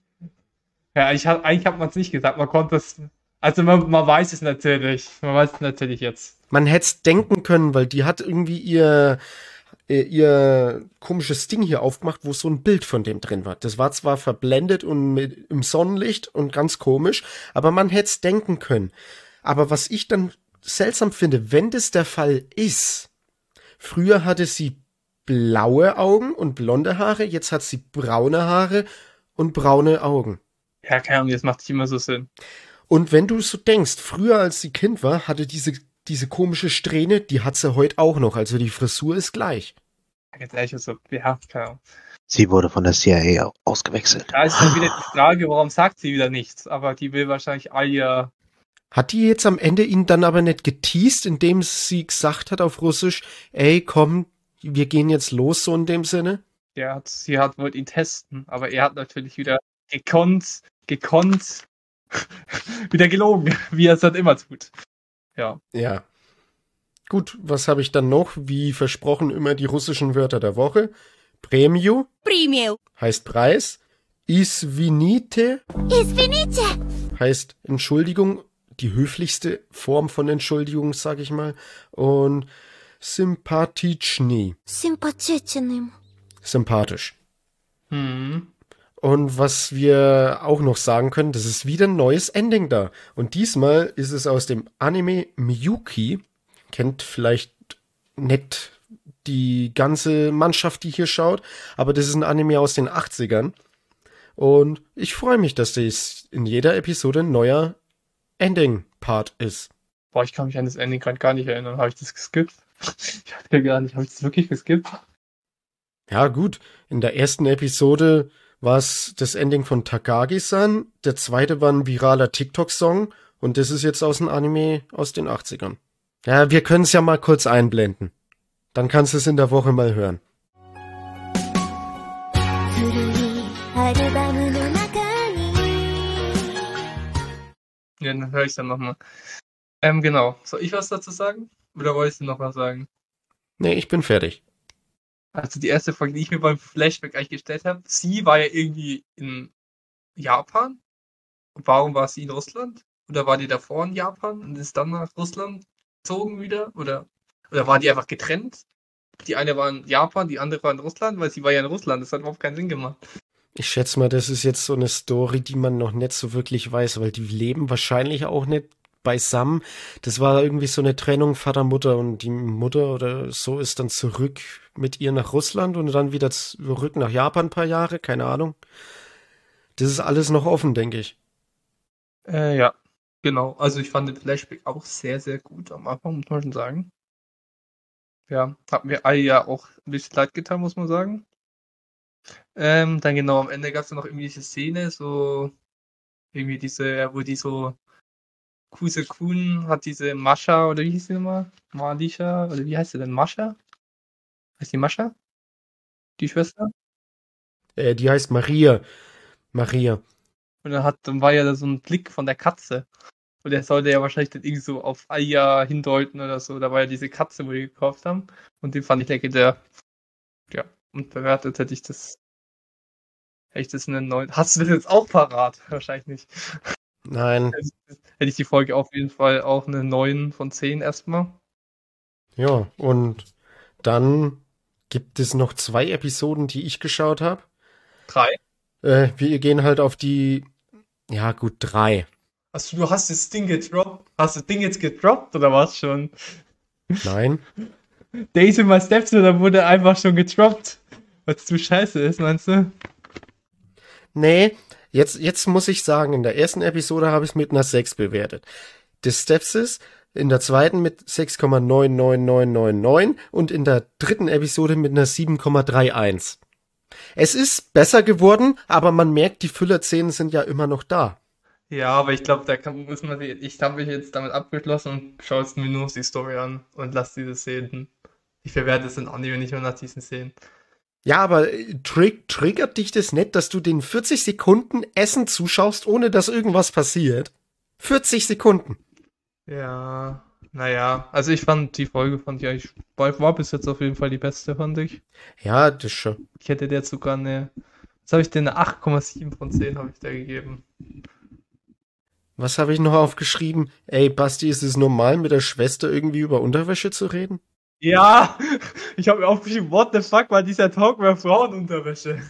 Ja, ich hab, eigentlich hat man es nicht gesagt. Man konnte es. Also man, man weiß es natürlich. Man weiß es natürlich jetzt. Man hätte es denken können, weil die hat irgendwie ihr, ihr, ihr komisches Ding hier aufgemacht, wo so ein Bild von dem drin war. Das war zwar verblendet und mit, im Sonnenlicht und ganz komisch, aber man hätte es denken können. Aber was ich dann seltsam finde, wenn das der Fall ist, früher hatte sie blaue Augen und blonde Haare, jetzt hat sie braune Haare und braune Augen. Ja, keine Ahnung, das macht nicht immer so Sinn. Und wenn du so denkst, früher als sie Kind war, hatte diese, diese komische Strähne, die hat sie heute auch noch. Also die Frisur ist gleich. Ganz ehrlich, also, ja, keine Ahnung. Sie wurde von der C I A ausgewechselt. Da ist dann wieder die Frage, warum sagt sie wieder nichts? Aber die will wahrscheinlich all ihr. Hat die jetzt am Ende ihn dann aber nicht geteased, indem sie gesagt hat auf Russisch, ey, komm, wir gehen jetzt los, so in dem Sinne? Der hat, sie hat wollte ihn testen, aber er hat natürlich wieder gekonnt, gekonnt, wieder gelogen, wie er es dann immer tut. Ja. Ja. Gut, was habe ich dann noch? Wie versprochen immer die russischen Wörter der Woche. Premium Premium. heißt Preis. Isvinite Извините. heißt Entschuldigung, die höflichste Form von Entschuldigung, sag ich mal. Und sympathichny, Симпатичным. sympathisch. Hm. Und was wir auch noch sagen können, das ist wieder ein neues Ending da. Und diesmal ist es aus dem Anime Miyuki. Kennt vielleicht nicht die ganze Mannschaft, die hier schaut, aber das ist ein Anime aus den achtzigern. Und ich freue mich, dass das in jeder Episode ein neuer Ending-Part ist. Boah, ich kann mich an das Ending gerade gar nicht erinnern. Habe ich das geskippt? Ich weiß ja gar nicht. Habe ich das wirklich geskippt? Ja, gut. In der ersten Episode war es das Ending von Takagi-san. Der zweite war ein viraler TikTok-Song. Und das ist jetzt aus einem Anime aus den achtzigern. Ja, wir können es ja mal kurz einblenden. Dann kannst du es in der Woche mal hören. 古いアルバムの中に Ja, dann höre ich dann nochmal. Ähm, genau. Soll ich was dazu sagen? Oder wolltest du noch was sagen? Nee, ich bin fertig. Also die erste Frage, die ich mir beim Flashback eigentlich gestellt habe, sie war ja irgendwie in Japan. Warum war sie in Russland? Oder war die davor in Japan und ist dann nach Russland gezogen wieder? Oder, oder war die einfach getrennt? Die eine war in Japan, die andere war in Russland, weil sie war ja in Russland. Das hat überhaupt keinen Sinn gemacht. Ich schätze mal, das ist jetzt so eine Story, die man noch nicht so wirklich weiß, weil die leben wahrscheinlich auch nicht beisammen. Das war irgendwie so eine Trennung Vater-Mutter und die Mutter oder so ist dann zurück mit ihr nach Russland und dann wieder zurück nach Japan ein paar Jahre, keine Ahnung. Das ist alles noch offen, denke ich. Äh, ja, genau. Also ich fand den Flashback auch sehr, sehr gut am Anfang, muss man schon sagen. Ja, hat mir alle ja auch ein bisschen leid getan, muss man sagen. Ähm, dann genau, am Ende gab es dann noch irgendwie diese Szene, so irgendwie diese, wo die so Kuse Kun hat diese Mascha, oder wie hieß die nochmal? Malisha, oder wie heißt sie denn? Mascha? Heißt die Mascha? Die Schwester? Äh, die heißt Maria. Maria. Und dann hat, dann war ja da so ein Blick von der Katze. Und der sollte ja wahrscheinlich dann irgendwie so auf Aya hindeuten oder so. Da war ja diese Katze, wo die gekauft haben. Und den fand ich legendär. Ja, und bewertet hätte ich das. Hätte ich das in einen neuen. Hast du das jetzt auch parat? Wahrscheinlich nicht. Nein. Hätte ich die Folge auf jeden Fall auch eine neun von zehn erstmal. Ja, und dann gibt es noch zwei Episoden, die ich geschaut habe. Drei. Äh, wir gehen halt auf die, ja gut, drei. Also du hast das Ding gedroppt. Hast du das Ding jetzt gedroppt oder was schon? Nein. Daisy My Steps oder wurde einfach schon gedroppt? Was zu scheiße ist, meinst du? Nee, jetzt, jetzt muss ich sagen, in der ersten Episode habe ich es mit einer sechs bewertet. Das Steps ist in der zweiten mit sechs Komma neun neun neun neun neun und in der dritten Episode mit einer sieben Komma einunddreißig. Es ist besser geworden, aber man merkt, die Füllerszenen sind ja immer noch da. Ja, aber ich glaube, da kann, muss man, ich habe mich jetzt damit abgeschlossen und schaue jetzt mir nur die Story an und lass diese Szenen Ich bewerte es in Anime nicht mehr nach diesen Szenen. Ja, aber äh, trig triggert dich das nicht, dass du den vierzig Sekunden Essen zuschaust, ohne dass irgendwas passiert? vierzig Sekunden. Ja, naja, also ich fand die Folge, fand ich eigentlich, war, war bis jetzt auf jeden Fall die beste, fand ich. Ja, das schon. Ich hätte der sogar eine, was habe ich denn, eine acht Komma sieben von zehn habe ich da gegeben. Was habe ich noch aufgeschrieben? Ey, Basti, ist es normal, mit der Schwester irgendwie über Unterwäsche zu reden? Ja, ich habe mir aufgeschrieben, what the fuck war dieser Talk über Frauenunterwäsche?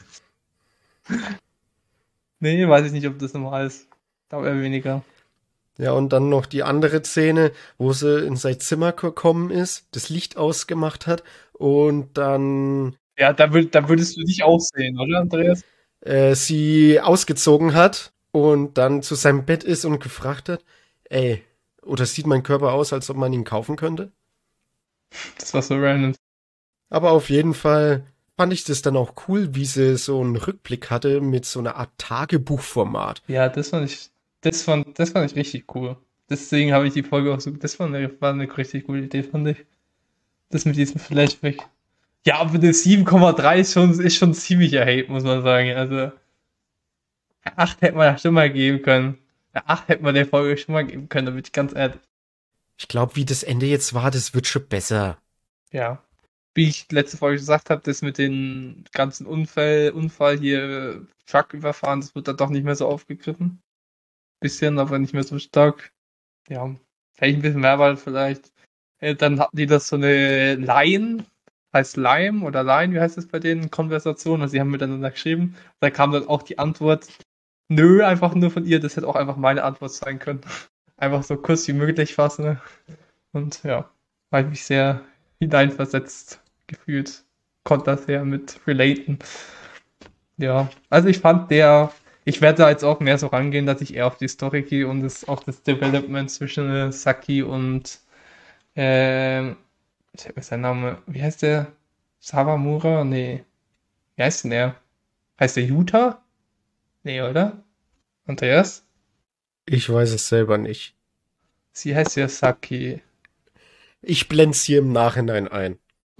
Nee, weiß ich nicht, ob das normal ist. Aber eher weniger. Ja, und dann noch die andere Szene, wo sie in sein Zimmer gekommen ist, das Licht ausgemacht hat und dann Ja, da, würd, da würdest du dich auch sehen, oder, Andreas? äh, sie ausgezogen hat und dann zu seinem Bett ist und gefragt hat, ey, oder sieht mein Körper aus, als ob man ihn kaufen könnte? Das war so random. Aber auf jeden Fall fand ich das dann auch cool, wie sie so einen Rückblick hatte mit so einer Art Tagebuchformat. Ja, das fand ich, das fand, das fand ich richtig cool. Deswegen habe ich die Folge auch so, das war eine, war eine richtig gute Idee, fand ich. Das mit diesem Flashback. Ja, aber eine sieben Komma drei ist schon, ist schon ziemlicher Hate, muss man sagen. Also, acht hätte man ja schon mal geben können. Ja, acht hätte man der Folge schon mal geben können, da bin ich ganz ehrlich. Ich glaube, wie das Ende jetzt war, das wird schon besser. Ja. Wie ich letzte Folge gesagt habe, das mit den ganzen Unfall, Unfall hier, Truck überfahren, das wird dann doch nicht mehr so aufgegriffen. Bisschen, aber nicht mehr so stark. Ja, vielleicht ein bisschen mehr, weil vielleicht. Äh, Dann hatten die das so eine Line, heißt Lime oder Line, wie heißt das bei denen? Konversation, also sie haben miteinander geschrieben. Da kam dann auch die Antwort, nö, einfach nur von ihr, das hätte auch einfach meine Antwort sein können. Einfach so kurz wie möglich fassen. Und ja, habe ich mich sehr hineinversetzt gefühlt. Konnte das sehr mit relaten. Ja, also ich fand der, ich werde da jetzt auch mehr so rangehen, dass ich eher auf die Story gehe und das, auch das Development zwischen äh, Saki und, ähm, ich hab mir sein Name, wie heißt der? Sawamura? Nee. Wie heißt denn der? Heißt der Yuta? Nee, oder? Andreas? Ich weiß es selber nicht. Sie heißt ja Saki. Ich blend's hier im Nachhinein ein.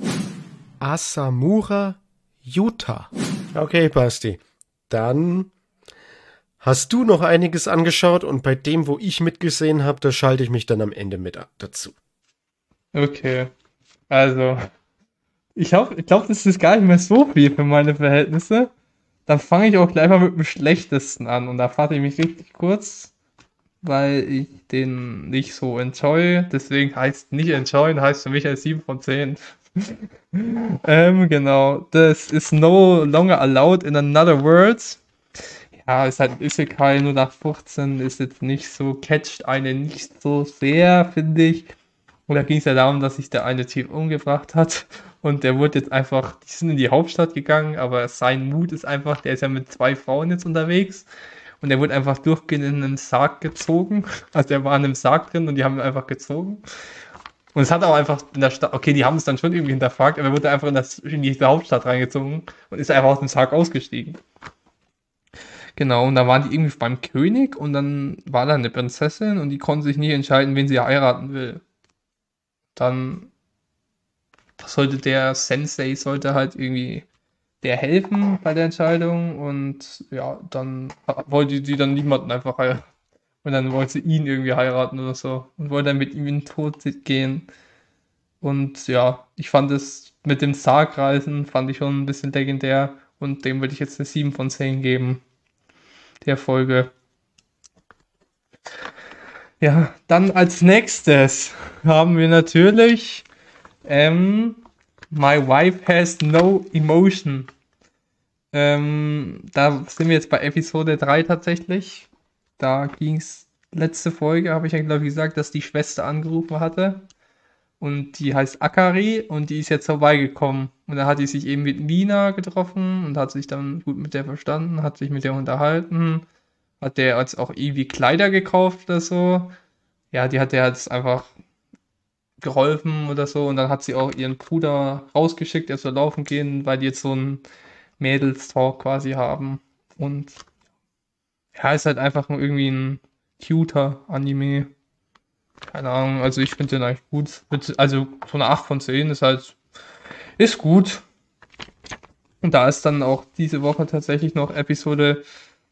Asamura Yuta. Okay, Basti. Dann hast du noch einiges angeschaut und bei dem, wo ich mitgesehen habe, da schalte ich mich dann am Ende mit dazu. Okay. Also, ich glaube, ich glaub, das ist gar nicht mehr so viel für meine Verhältnisse. Dann fange ich auch gleich mal mit dem schlechtesten an und da fasse ich mich richtig kurz, weil ich den nicht so enjoy. Deswegen heißt nicht enjoyen, heißt für mich ein sieben von zehn. ähm, genau. Das ist no longer allowed in another world. Ja, ist halt ein Isekai, nur nach fünfzehn ist jetzt nicht so, catcht einen nicht so sehr, finde ich. Und da ging es ja darum, dass sich der eine Typ umgebracht hat und der wurde jetzt einfach, die sind in die Hauptstadt gegangen, aber sein Mut ist einfach, der ist ja mit zwei Frauen jetzt unterwegs und der wurde einfach durchgehend in einen Sarg gezogen. Also er war in einem Sarg drin und die haben ihn einfach gezogen. Und es hat auch einfach in der Stadt, okay, die haben es dann schon irgendwie hinterfragt, aber er wurde einfach in, das, in die Hauptstadt reingezogen und ist einfach aus dem Sarg ausgestiegen. Genau, und da waren die irgendwie beim König und dann war da eine Prinzessin und die konnte sich nicht entscheiden, wen sie heiraten will. Dann sollte der Sensei sollte halt irgendwie der helfen bei der Entscheidung und ja, dann wollte die dann niemanden einfach heiraten. Und dann wollte sie ihn irgendwie heiraten oder so und wollte dann mit ihm in den Tod gehen. Und ja, ich fand es mit dem Sargreisen, fand ich schon ein bisschen legendär und dem würde ich jetzt eine sieben von zehn geben, der Folge. Ja, dann als nächstes haben wir natürlich ähm, My Wife Has No Emotion. Ähm, da sind wir jetzt bei Episode drei tatsächlich. Da ging es, letzte Folge habe ich ja glaube ich gesagt, dass die Schwester angerufen hatte. Und die heißt Akari und die ist jetzt vorbeigekommen. Und da hat die sich eben mit Mina getroffen und hat sich dann gut mit der verstanden, hat sich mit der unterhalten. Hat der jetzt auch irgendwie Kleider gekauft oder so. Ja, die hat der jetzt einfach geholfen oder so. Und dann hat sie auch ihren Bruder rausgeschickt, er soll laufen gehen, weil die jetzt so einen Mädels-Talk quasi haben. Und ja, ist halt einfach irgendwie ein cuter Anime. Keine Ahnung, also ich finde den eigentlich gut. Mit, also so eine acht von zehn ist halt ist gut. Und da ist dann auch diese Woche tatsächlich noch Episode.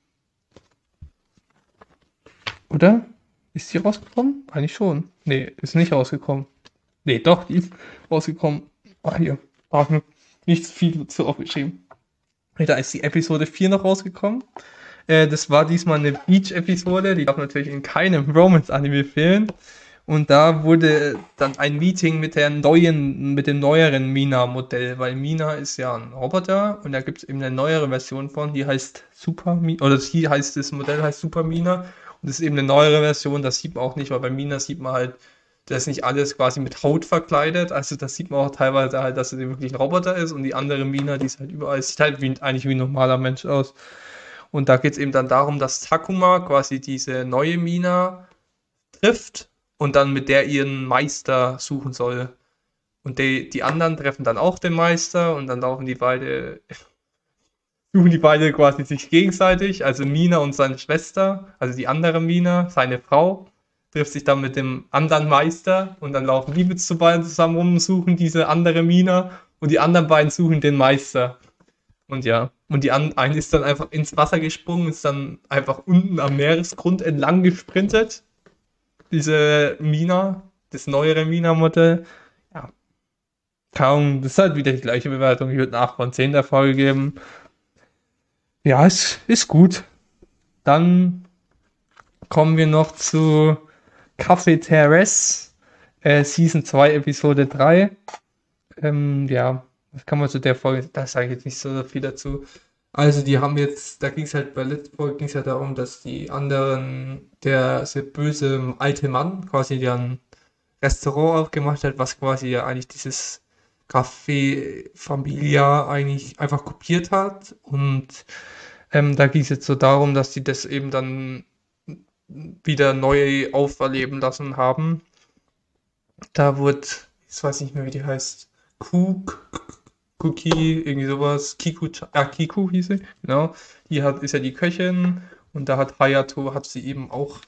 Oder? Ist die rausgekommen? Eigentlich schon. Nee, ist nicht rausgekommen. Nee, doch, die ist rausgekommen. Ah, hier. Ach, nicht viel zu aufgeschrieben. Da ist die Episode vier noch rausgekommen. Äh, das war diesmal eine Beach-Episode. Die darf natürlich in keinem Romance-Anime fehlen. Und da wurde dann ein Meeting mit der neuen, mit dem neueren Mina-Modell, weil Mina ist ja ein Roboter und da gibt es eben eine neuere Version von, die heißt Super Mina, oder hier heißt das Modell heißt Super Mina und das ist eben eine neuere Version, das sieht man auch nicht, weil bei Mina sieht man halt, das ist nicht alles quasi mit Haut verkleidet, also das sieht man auch teilweise halt, dass es wirklich ein Roboter ist und die andere Mina, die ist halt überall, sieht halt wie, eigentlich wie ein normaler Mensch aus. Und da geht es eben dann darum, dass Takuma quasi diese neue Mina trifft und dann mit der ihren Meister suchen soll. Und die, die anderen treffen dann auch den Meister und dann laufen die beide, suchen die beide quasi sich gegenseitig, also Mina und seine Schwester, also die andere Mina, seine Frau, trifft sich dann mit dem anderen Meister und dann laufen die mit zu beiden zusammen rum und suchen diese andere Mina und die anderen beiden suchen den Meister. Und ja, und die eine ist dann einfach ins Wasser gesprungen, ist dann einfach unten am Meeresgrund entlang gesprintet. Diese Mina, das neuere Mina-Modell, ja, kaum, das ist halt wieder die gleiche Bewertung. Ich würde eine acht von zehn der Folge geben. Ja, es ist gut. Dann kommen wir noch zu Café Terrace, äh, Season zwei, Episode drei. Ähm, ja, was kann man zu der Folge, da sage ich jetzt nicht so viel dazu. Also die haben jetzt, da ging es halt bei letzter Folge ging es ja darum, dass die anderen, der sehr böse alte Mann quasi der ein Restaurant aufgemacht hat, was quasi ja eigentlich dieses Café Familia eigentlich einfach kopiert hat. Und ähm, da ging es jetzt so darum, dass die das eben dann wieder neu auferleben lassen haben. Da wurde, ich weiß nicht mehr, wie die heißt, Cook, Cookie, irgendwie sowas, Kiku, ah, Kiku hieß sie, genau. Die hat, ist ja die Köchin und da hat Hayato, hat sie eben auch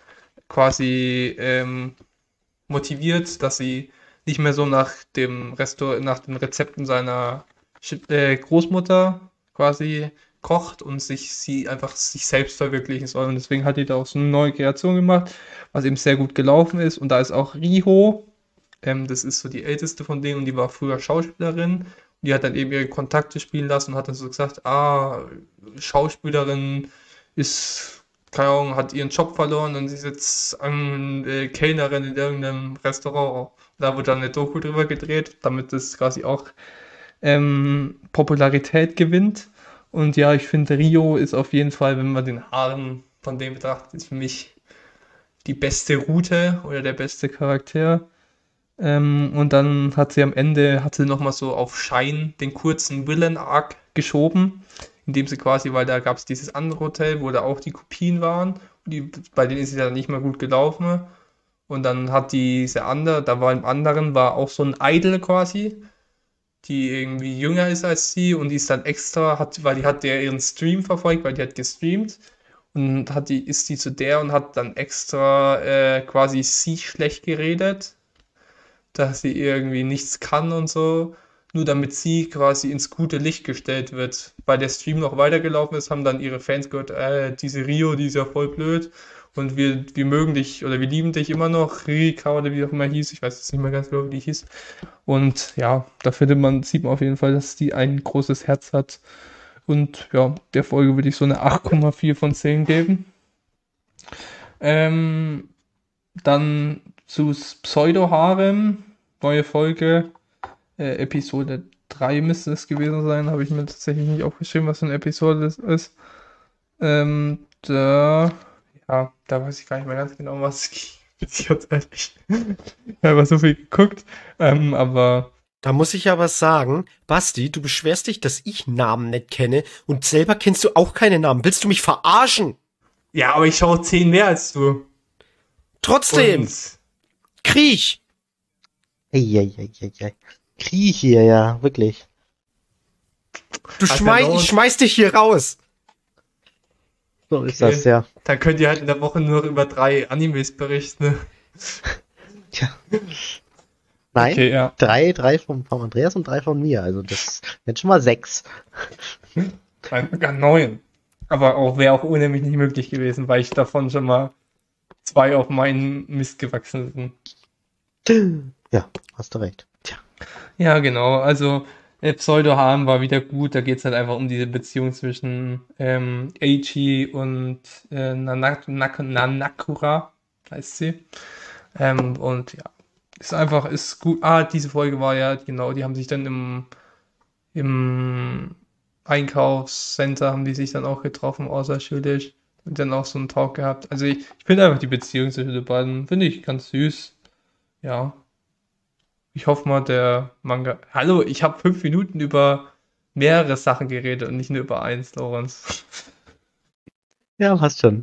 quasi ähm, motiviert, dass sie nicht mehr so nach dem Restaurant, nach den Rezepten seiner äh, Großmutter quasi kocht und sich sie einfach sich selbst verwirklichen soll. Und deswegen hat die da auch so eine neue Kreation gemacht, was eben sehr gut gelaufen ist. Und da ist auch Riho, ähm, das ist so die älteste von denen und die war früher Schauspielerin. Die hat dann eben ihre Kontakte spielen lassen und hat dann so gesagt, ah, Schauspielerin ist, keine Ahnung, hat ihren Job verloren und sie ist jetzt an, äh, Kellnerin in irgendeinem Restaurant. Da wurde dann eine Doku drüber gedreht, damit das quasi auch ähm, Popularität gewinnt. Und ja, ich finde, Rio ist auf jeden Fall, wenn man den Haaren von dem betrachtet, ist für mich die beste Route oder der beste Charakter. Ähm, und dann hat sie am Ende, hat sie nochmal so auf Schein den kurzen Villain-Arc geschoben, indem sie quasi, weil da gab es dieses andere Hotel, wo da auch die Kopien waren, und die, bei denen ist es ja nicht mehr gut gelaufen. Und dann hat diese andere, da war im anderen, war auch so ein Idol quasi, die irgendwie jünger ist als sie und die ist dann extra, hat, weil die hat der ihren Stream verfolgt, weil die hat gestreamt und hat die, ist die zu der und hat dann extra äh, quasi sie schlecht geredet, dass sie irgendwie nichts kann und so, nur damit sie quasi ins gute Licht gestellt wird. Weil der Stream noch weitergelaufen ist, haben dann ihre Fans gehört, äh, diese Rio, die ist ja voll blöd und wir, wir mögen dich oder wir lieben dich immer noch, Rika oder wie auch immer hieß, ich weiß jetzt nicht mehr ganz genau, wie die hieß. Und ja, da findet man, sieht man auf jeden Fall, dass die ein großes Herz hat. Und ja, der Folge würde ich so eine acht Komma vier von zehn geben. Ähm, dann zu Pseudo-Harem, neue Folge, äh, Episode drei müsste es gewesen sein, habe ich mir tatsächlich nicht aufgeschrieben, was für eine Episode das ist. Ähm, da, ja, da weiß ich gar nicht mehr ganz genau, was ich, ich ganz ehrlich, ich habe aber so viel geguckt, ähm, aber Da muss ich aber sagen, Basti, du beschwerst dich, dass ich Namen nicht kenne und selber kennst du auch keine Namen. Willst du mich verarschen? ja, aber ich schaue zehn mehr als du. Trotzdem, Und Kriech. Eieieiei. Kriech hier, ja, wirklich. Du Hat schmeiß, er ich los? schmeiß dich hier raus. So ist Okay. das, ja. dann könnt ihr halt in der Woche nur über drei Animes berichten. Tja. Nein, Okay, ja. drei, drei vom, vom Andreas und drei von mir. Also das sind schon mal sechs. Mein sogar neun. Aber auch wäre auch ohne mich nicht möglich gewesen, weil ich davon schon mal zwei auf meinen Mist gewachsen sind. Ja, hast du recht. Tja. Ja, genau. Also äh, Pseudo-Harm war wieder gut. Da geht es halt einfach um diese Beziehung zwischen ähm, Eiichi und äh, Nanak Nak Nanakura, heißt sie. Ähm, und ja, ist einfach, ist gut. Ah, diese Folge war ja, genau, die haben sich dann im, im Einkaufscenter, haben die sich dann auch getroffen, außerschuldig. Und dann auch so einen Talk gehabt. Also ich, ich finde einfach die Beziehung zwischen den beiden, finde ich ganz süß. Ja. Ich hoffe mal, der Manga. Hallo, ich habe fünf Minuten über mehrere Sachen geredet und nicht nur über eins, Lorenz. Ja, passt schon.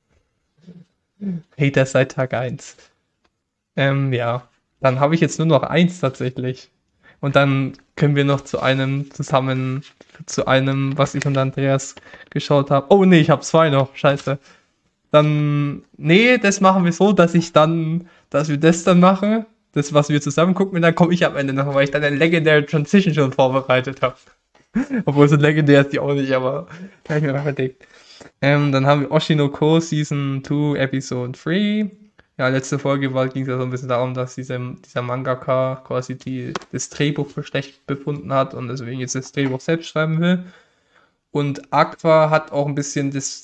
Hater seit Tag eins. Ähm, ja. Dann habe ich jetzt nur noch eins tatsächlich. Und dann können wir noch zu einem zusammen, zu einem, was ich und Andreas geschaut habe. Oh nee, ich habe zwei noch. Scheiße. Dann, nee, das machen wir so, dass ich dann, dass wir das dann machen. Das, was wir zusammen gucken, und dann komme ich am Ende noch, weil ich dann eine Legendary Transition schon vorbereitet habe. Obwohl so legendär ist die auch nicht, aber da habe ich mir noch verdickt. Ähm, dann haben wir Oshinoko Season zwei Episode drei. Ja, letzte Folge ging es ja so ein bisschen darum, dass diese, dieser Mangaka quasi die, das Drehbuch für schlecht befunden hat und deswegen jetzt das Drehbuch selbst schreiben will. Und Aqua hat auch ein bisschen das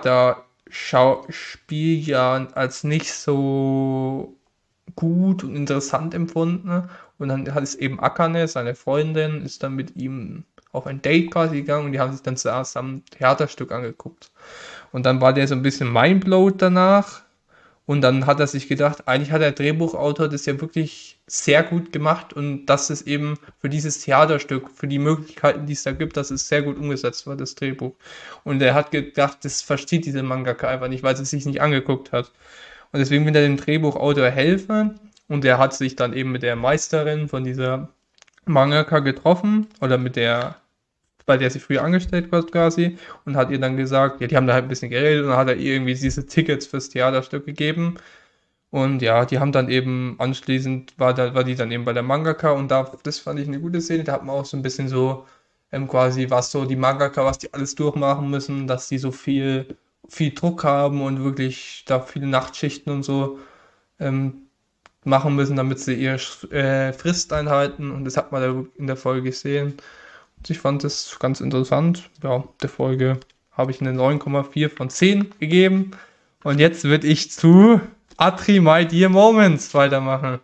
Theaterschauspiel ja als nicht so gut und interessant empfunden. Und dann hat es eben Akane, seine Freundin, ist dann mit ihm auf ein Date quasi gegangen und die haben sich dann zusammen ein Theaterstück angeguckt. Und dann war der so ein bisschen mindblowed danach. Und dann hat er sich gedacht, eigentlich hat der Drehbuchautor das ja wirklich sehr gut gemacht und dass es eben für dieses Theaterstück, für die Möglichkeiten, die es da gibt, dass es sehr gut umgesetzt war, das Drehbuch. Und er hat gedacht, das versteht diese Mangaka einfach nicht, weil sie es sich nicht angeguckt hat. Und deswegen will er dem Drehbuchautor helfen und er hat sich dann eben mit der Meisterin von dieser Mangaka getroffen oder mit der, bei der sie früher angestellt war quasi und hat ihr dann gesagt, ja, die haben da halt ein bisschen geredet und dann hat er ihr irgendwie diese Tickets fürs Theaterstück gegeben und ja, die haben dann eben anschließend, war, da, war die dann eben bei der Mangaka und da, das fand ich eine gute Szene, da hat man auch so ein bisschen so ähm, quasi, was so die Mangaka, was die alles durchmachen müssen, dass die so viel viel Druck haben und wirklich da viele Nachtschichten und so ähm, machen müssen, damit sie ihre äh, Frist einhalten. Und das hat man da in der Folge gesehen. Und ich fand das ganz interessant. Ja, der Folge habe ich eine neun Komma vier von zehn gegeben. Und jetzt würde ich zu Atri My Dear Moments weitermachen.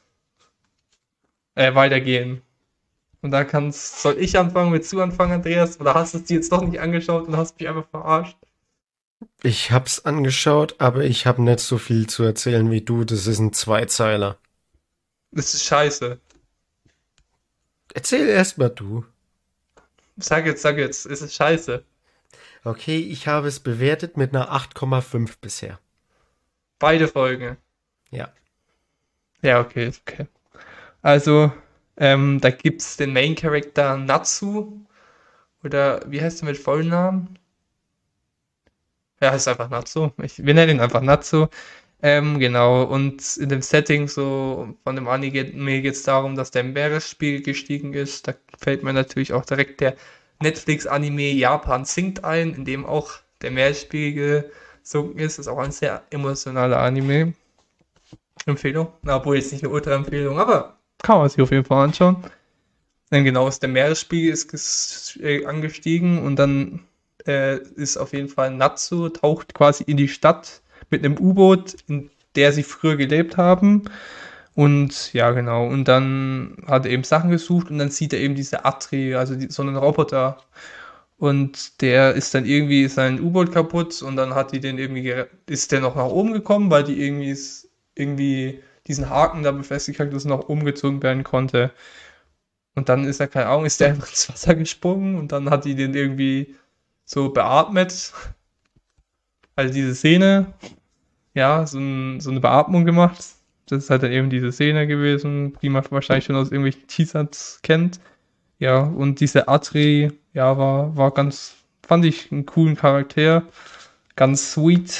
Äh, weitergehen. Und da kann's, soll ich anfangen, mit zu anfangen, Andreas? Oder hast du es dir jetzt doch nicht angeschaut und hast mich einfach verarscht? Ich hab's angeschaut, aber ich habe nicht so viel zu erzählen wie du. Das ist ein Zweizeiler. Das ist scheiße. Erzähl erst mal du. Sag jetzt, sag jetzt, es ist scheiße. Okay, ich habe es bewertet mit einer acht Komma fünf bisher. Beide Folgen. Ja. Ja, okay, ist okay. Also, ähm, da gibt's den Main Character Natsu. Oder wie heißt er mit Vollnamen? Ja, heißt einfach Natsu. Ich, wir nennen ihn einfach Natsu. Ähm, genau. Und in dem Setting so von dem Anime geht es darum, dass der Meeresspiegel gestiegen ist. Da fällt mir natürlich auch direkt der Netflix-Anime Japan sinkt ein, in dem auch der Meeresspiegel gesunken ist. Das ist auch ein sehr emotionaler Anime. Empfehlung. Na, obwohl jetzt nicht eine Ultra-Empfehlung, aber kann man sich auf jeden Fall anschauen. Dann genau ist der Meeresspiegel ist ges- äh, angestiegen und dann äh, ist auf jeden Fall Natsu, taucht quasi in die Stadt mit einem U-Boot, in der sie früher gelebt haben. Und ja, genau. Und dann hat er eben Sachen gesucht und dann sieht er eben diese Atri, also die, so einen Roboter. Und der ist dann irgendwie sein U-Boot kaputt und dann hat die den irgendwie, gere- ist der noch nach oben gekommen, weil die irgendwie, s- irgendwie diesen Haken da befestigt hat, dass er nach oben gezogen werden konnte. Und dann ist er, keine Ahnung, ist der einfach ins Wasser gesprungen und dann hat die den irgendwie so beatmet. Also diese Szene, ja, so, ein, so eine Beatmung gemacht. Das ist halt dann eben diese Szene gewesen, die man wahrscheinlich schon aus irgendwelchen Teasers kennt. Ja, und diese Atri, ja, war, war ganz, fand ich einen coolen Charakter. Ganz sweet.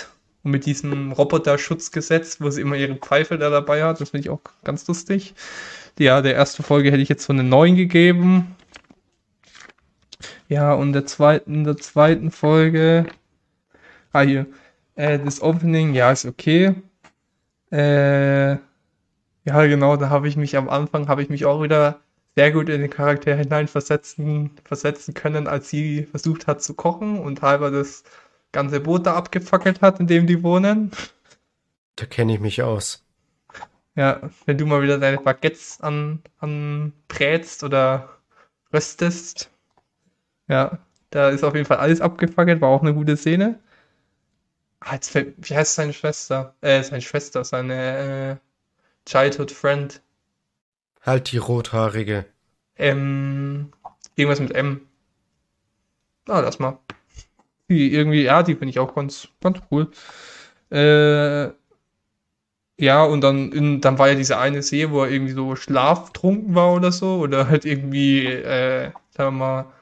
Und mit diesem Roboter-Schutzgesetz, wo sie immer ihre Pfeife da dabei hat, das finde ich auch ganz lustig. Ja, der erste Folge hätte ich jetzt so eine neun gegeben. Ja, und der zweiten, der zweiten Folge, ah hier, äh, das Opening, ja, ist okay. Äh, ja, genau, da habe ich mich am Anfang, habe ich mich auch wieder sehr gut in den Charakter hineinversetzen versetzen können, als sie versucht hat zu kochen und halber das ganze Boot da abgefackelt hat, in dem die wohnen. Da kenne ich mich aus. Ja, wenn du mal wieder deine Baguettes an, anbrätst oder röstest. Ja, da ist auf jeden Fall alles abgefackelt, war auch eine gute Szene. Ah, jetzt fällt, wie heißt seine Schwester? Äh, seine Schwester, seine äh, Childhood Friend. Halt die Rothaarige. Ähm, irgendwas mit M. Ah, lass mal. Die irgendwie, ja, die finde ich auch ganz, ganz cool. Äh, ja, und dann, in, dann war ja diese eine See, wo er irgendwie so schlaftrunken war oder so, oder halt irgendwie, äh, sagen wir mal,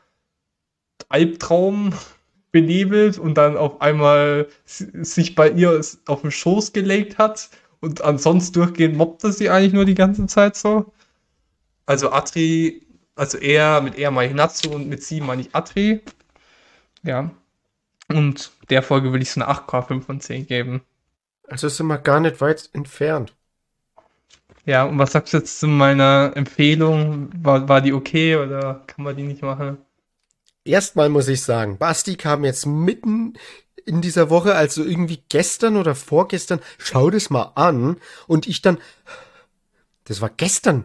Albtraum benebelt und dann auf einmal s- sich bei ihr s- auf den Schoß gelegt hat und ansonsten durchgehend mobbt er sie eigentlich nur die ganze Zeit so. Also Atri, also er, mit er meine ich Natsu und mit sie meine ich Atri. Ja. Und der Folge würde ich so eine acht Komma fünf von zehn geben. Also sind wir gar nicht weit entfernt. Ja, und was sagst du jetzt zu meiner Empfehlung? War, war die okay oder kann man die nicht machen? Erstmal muss ich sagen, Basti kam jetzt mitten in dieser Woche, also irgendwie gestern oder vorgestern, schau das mal an. Und ich dann, das war gestern.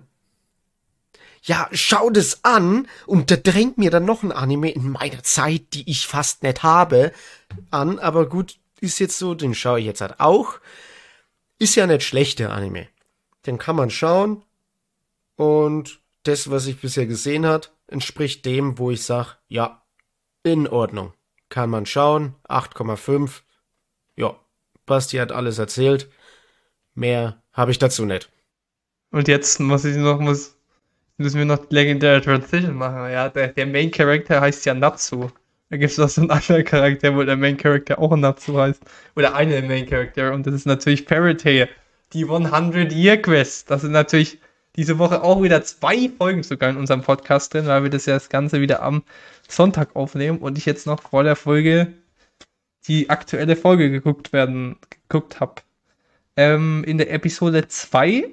Ja, schau das an und da drängt mir dann noch ein Anime in meiner Zeit, die ich fast nicht habe, an. Aber gut, ist jetzt so, den schaue ich jetzt halt auch. Ist ja nicht schlecht, der Anime. Den kann man schauen und das, was ich bisher gesehen hat, entspricht dem, wo ich sage, ja, in Ordnung. Kann man schauen, acht Komma fünf. Ja, Basti hat alles erzählt. Mehr habe ich dazu nicht. Und jetzt muss ich noch, muss, müssen wir noch die legendäre Transition machen. Ja, der, der Main Character heißt ja Natsu. Da gibt es noch so einen anderen Charakter, wo der Main Character auch Natsu heißt. Oder eine Main Character. Und das ist natürlich Fairy Tail. Die hundert Year Quest. Das sind natürlich diese Woche auch wieder zwei Folgen sogar in unserem Podcast drin, weil wir das ja das Ganze wieder am Sonntag aufnehmen und ich jetzt noch vor der Folge die aktuelle Folge geguckt werden, geguckt habe. Ähm, in der Episode zwei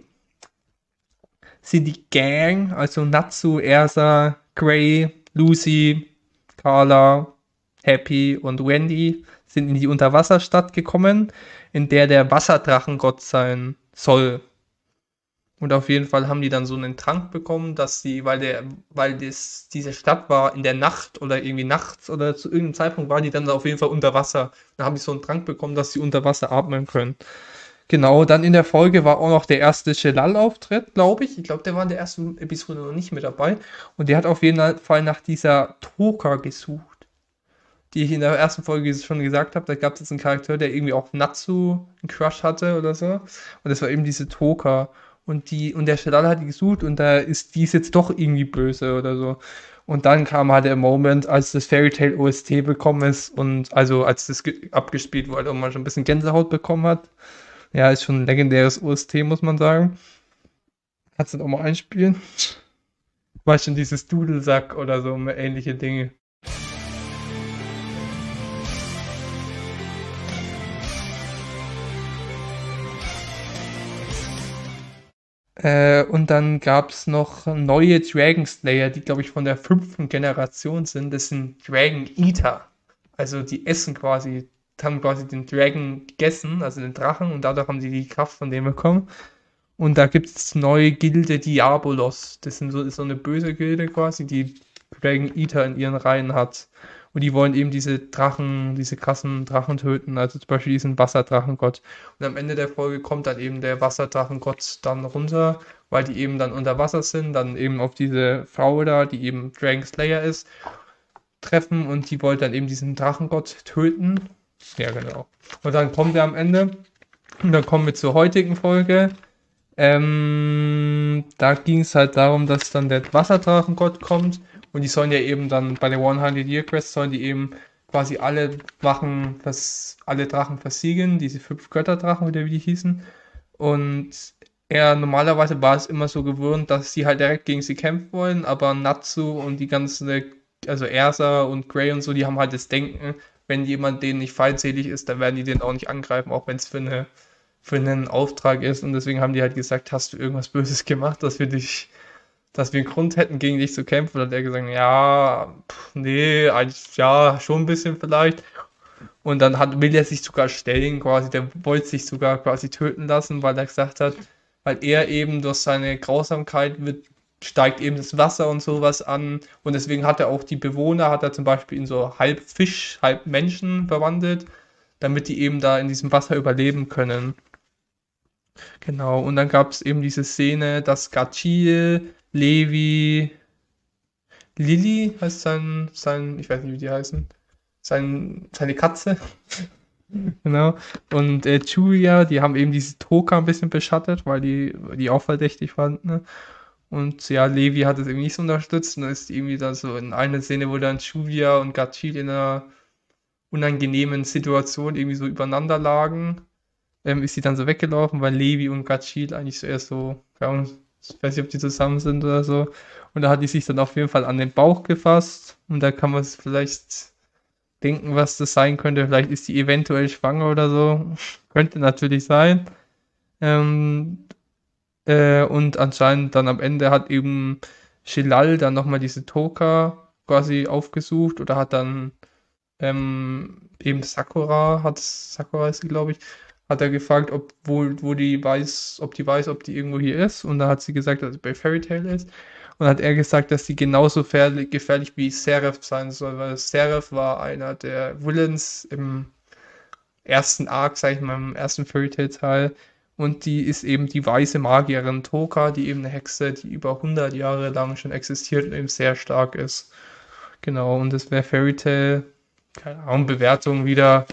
sind die Gang, also Natsu, Ersa, Gray, Lucy, Carla, Happy und Wendy, sind in die Unterwasserstadt gekommen, in der der Wasserdrachengott sein soll. Und auf jeden Fall haben die dann so einen Trank bekommen, dass sie, weil der, weil das, diese Stadt war in der Nacht oder irgendwie nachts oder zu irgendeinem Zeitpunkt war die dann auf jeden Fall unter Wasser. Dann haben die so einen Trank bekommen, dass sie unter Wasser atmen können. Genau, dann in der Folge war auch noch der erste Shelal-Auftritt, glaube ich. Ich glaube, der war in der ersten Episode noch nicht mit dabei. Und der hat auf jeden Fall nach dieser Toka gesucht, die ich in der ersten Folge schon gesagt habe. Da gab es jetzt einen Charakter, der irgendwie auch Natsu einen Crush hatte oder so. Und das war eben diese Toka. Und die, und der Shelal hat die gesucht und da ist die ist jetzt doch irgendwie böse oder so. Und dann kam halt der Moment, als das Fairy Tail O S T bekommen ist und also als das ge- abgespielt wurde und man schon ein bisschen Gänsehaut bekommen hat. Ja, ist schon ein legendäres O S T, muss man sagen. Kannst du das auch mal einspielen? War schon dieses Dudelsack oder so, ähnliche Dinge. Äh, und dann gab es noch neue Dragon Slayer, die, glaube ich, von der fünften Generation sind. Das sind Dragon Eater. Also die essen quasi, haben quasi den Dragon gegessen, also den Drachen, und dadurch haben sie die Kraft von dem bekommen. Und da gibt es neue Gilde Diabolos. Das sind so, ist so eine böse Gilde quasi, die Dragon Eater in ihren Reihen hat. Und die wollen eben diese Drachen, diese krassen Drachen töten, also zum Beispiel diesen Wasserdrachengott. Und am Ende der Folge kommt dann eben der Wasserdrachengott dann runter, weil die eben dann unter Wasser sind, dann eben auf diese Frau da, die eben Dragon Slayer ist, treffen und die wollte dann eben diesen Drachengott töten. Ja, genau. Und dann kommt er am Ende. Und dann kommen wir zur heutigen Folge. Ähm, da ging es halt darum, dass dann der Wasserdrachengott kommt und die sollen ja eben dann bei der hundert Year Quest sollen die eben quasi alle Drachen, vers alle Drachen versiegeln, diese fünf Götterdrachen oder wie die hießen. Und er normalerweise war es immer so gewöhnt, dass sie halt direkt gegen sie kämpfen wollen, aber Natsu und die ganzen, also Ersa und Grey und so, die haben halt das Denken, wenn jemand denen nicht feindselig ist, dann werden die den auch nicht angreifen, auch wenn es für eine für einen Auftrag ist. Und deswegen haben die halt gesagt, hast du irgendwas Böses gemacht, dass wir dich, dass wir einen Grund hätten, gegen dich zu kämpfen? Und hat er gesagt, ja, pff, nee, eigentlich, ja, schon ein bisschen vielleicht. Und dann hat, will er sich sogar stellen, quasi, der wollte sich sogar quasi töten lassen, weil er gesagt hat, weil er eben durch seine Grausamkeit wird, steigt eben das Wasser und sowas an. Und deswegen hat er auch die Bewohner, hat er zum Beispiel in so halb Fisch, halb Menschen verwandelt, damit die eben da in diesem Wasser überleben können. Genau, und dann gab es eben diese Szene, dass Gachil, Levi, Lilly heißt sein, sein, ich weiß nicht, wie die heißen, sein, seine Katze, genau, und äh, Julia, die haben eben diese Toka ein bisschen beschattet, weil die, die auch verdächtig fanden, ne? Und ja, Levi hat es irgendwie nicht so unterstützt und dann ist irgendwie da so in einer Szene, wo dann Julia und Gachil in einer unangenehmen Situation irgendwie so übereinander lagen, ähm, ist sie dann so weggelaufen, weil Levi und Gachil eigentlich so erst so, keine Ahnung, ich weiß nicht, ob die zusammen sind oder so. Und da hat die sich dann auf jeden Fall an den Bauch gefasst und da kann man es vielleicht denken, was das sein könnte. Vielleicht ist die eventuell schwanger oder so. Könnte natürlich sein. Ähm, äh, und anscheinend dann am Ende hat eben Shelal dann nochmal diese Toka quasi aufgesucht oder hat dann ähm, eben Sakura, hat Sakura ist sie, glaube ich, hat er gefragt, ob wo, wo die weiß, ob die weiß, ob die irgendwo hier ist. Und da hat sie gesagt, dass sie bei Fairy Tail ist. Und hat er gesagt, dass sie genauso gefährlich, gefährlich wie Seraph sein soll, weil Seraph war einer der Villains im ersten Arc, sag ich mal, im ersten Fairy Tail Teil. Und die ist eben die weiße Magierin Toka, die eben eine Hexe, die über hundert Jahre lang schon existiert und eben sehr stark ist. Genau, und das wäre Fairy Tail, keine Ahnung, Bewertung wieder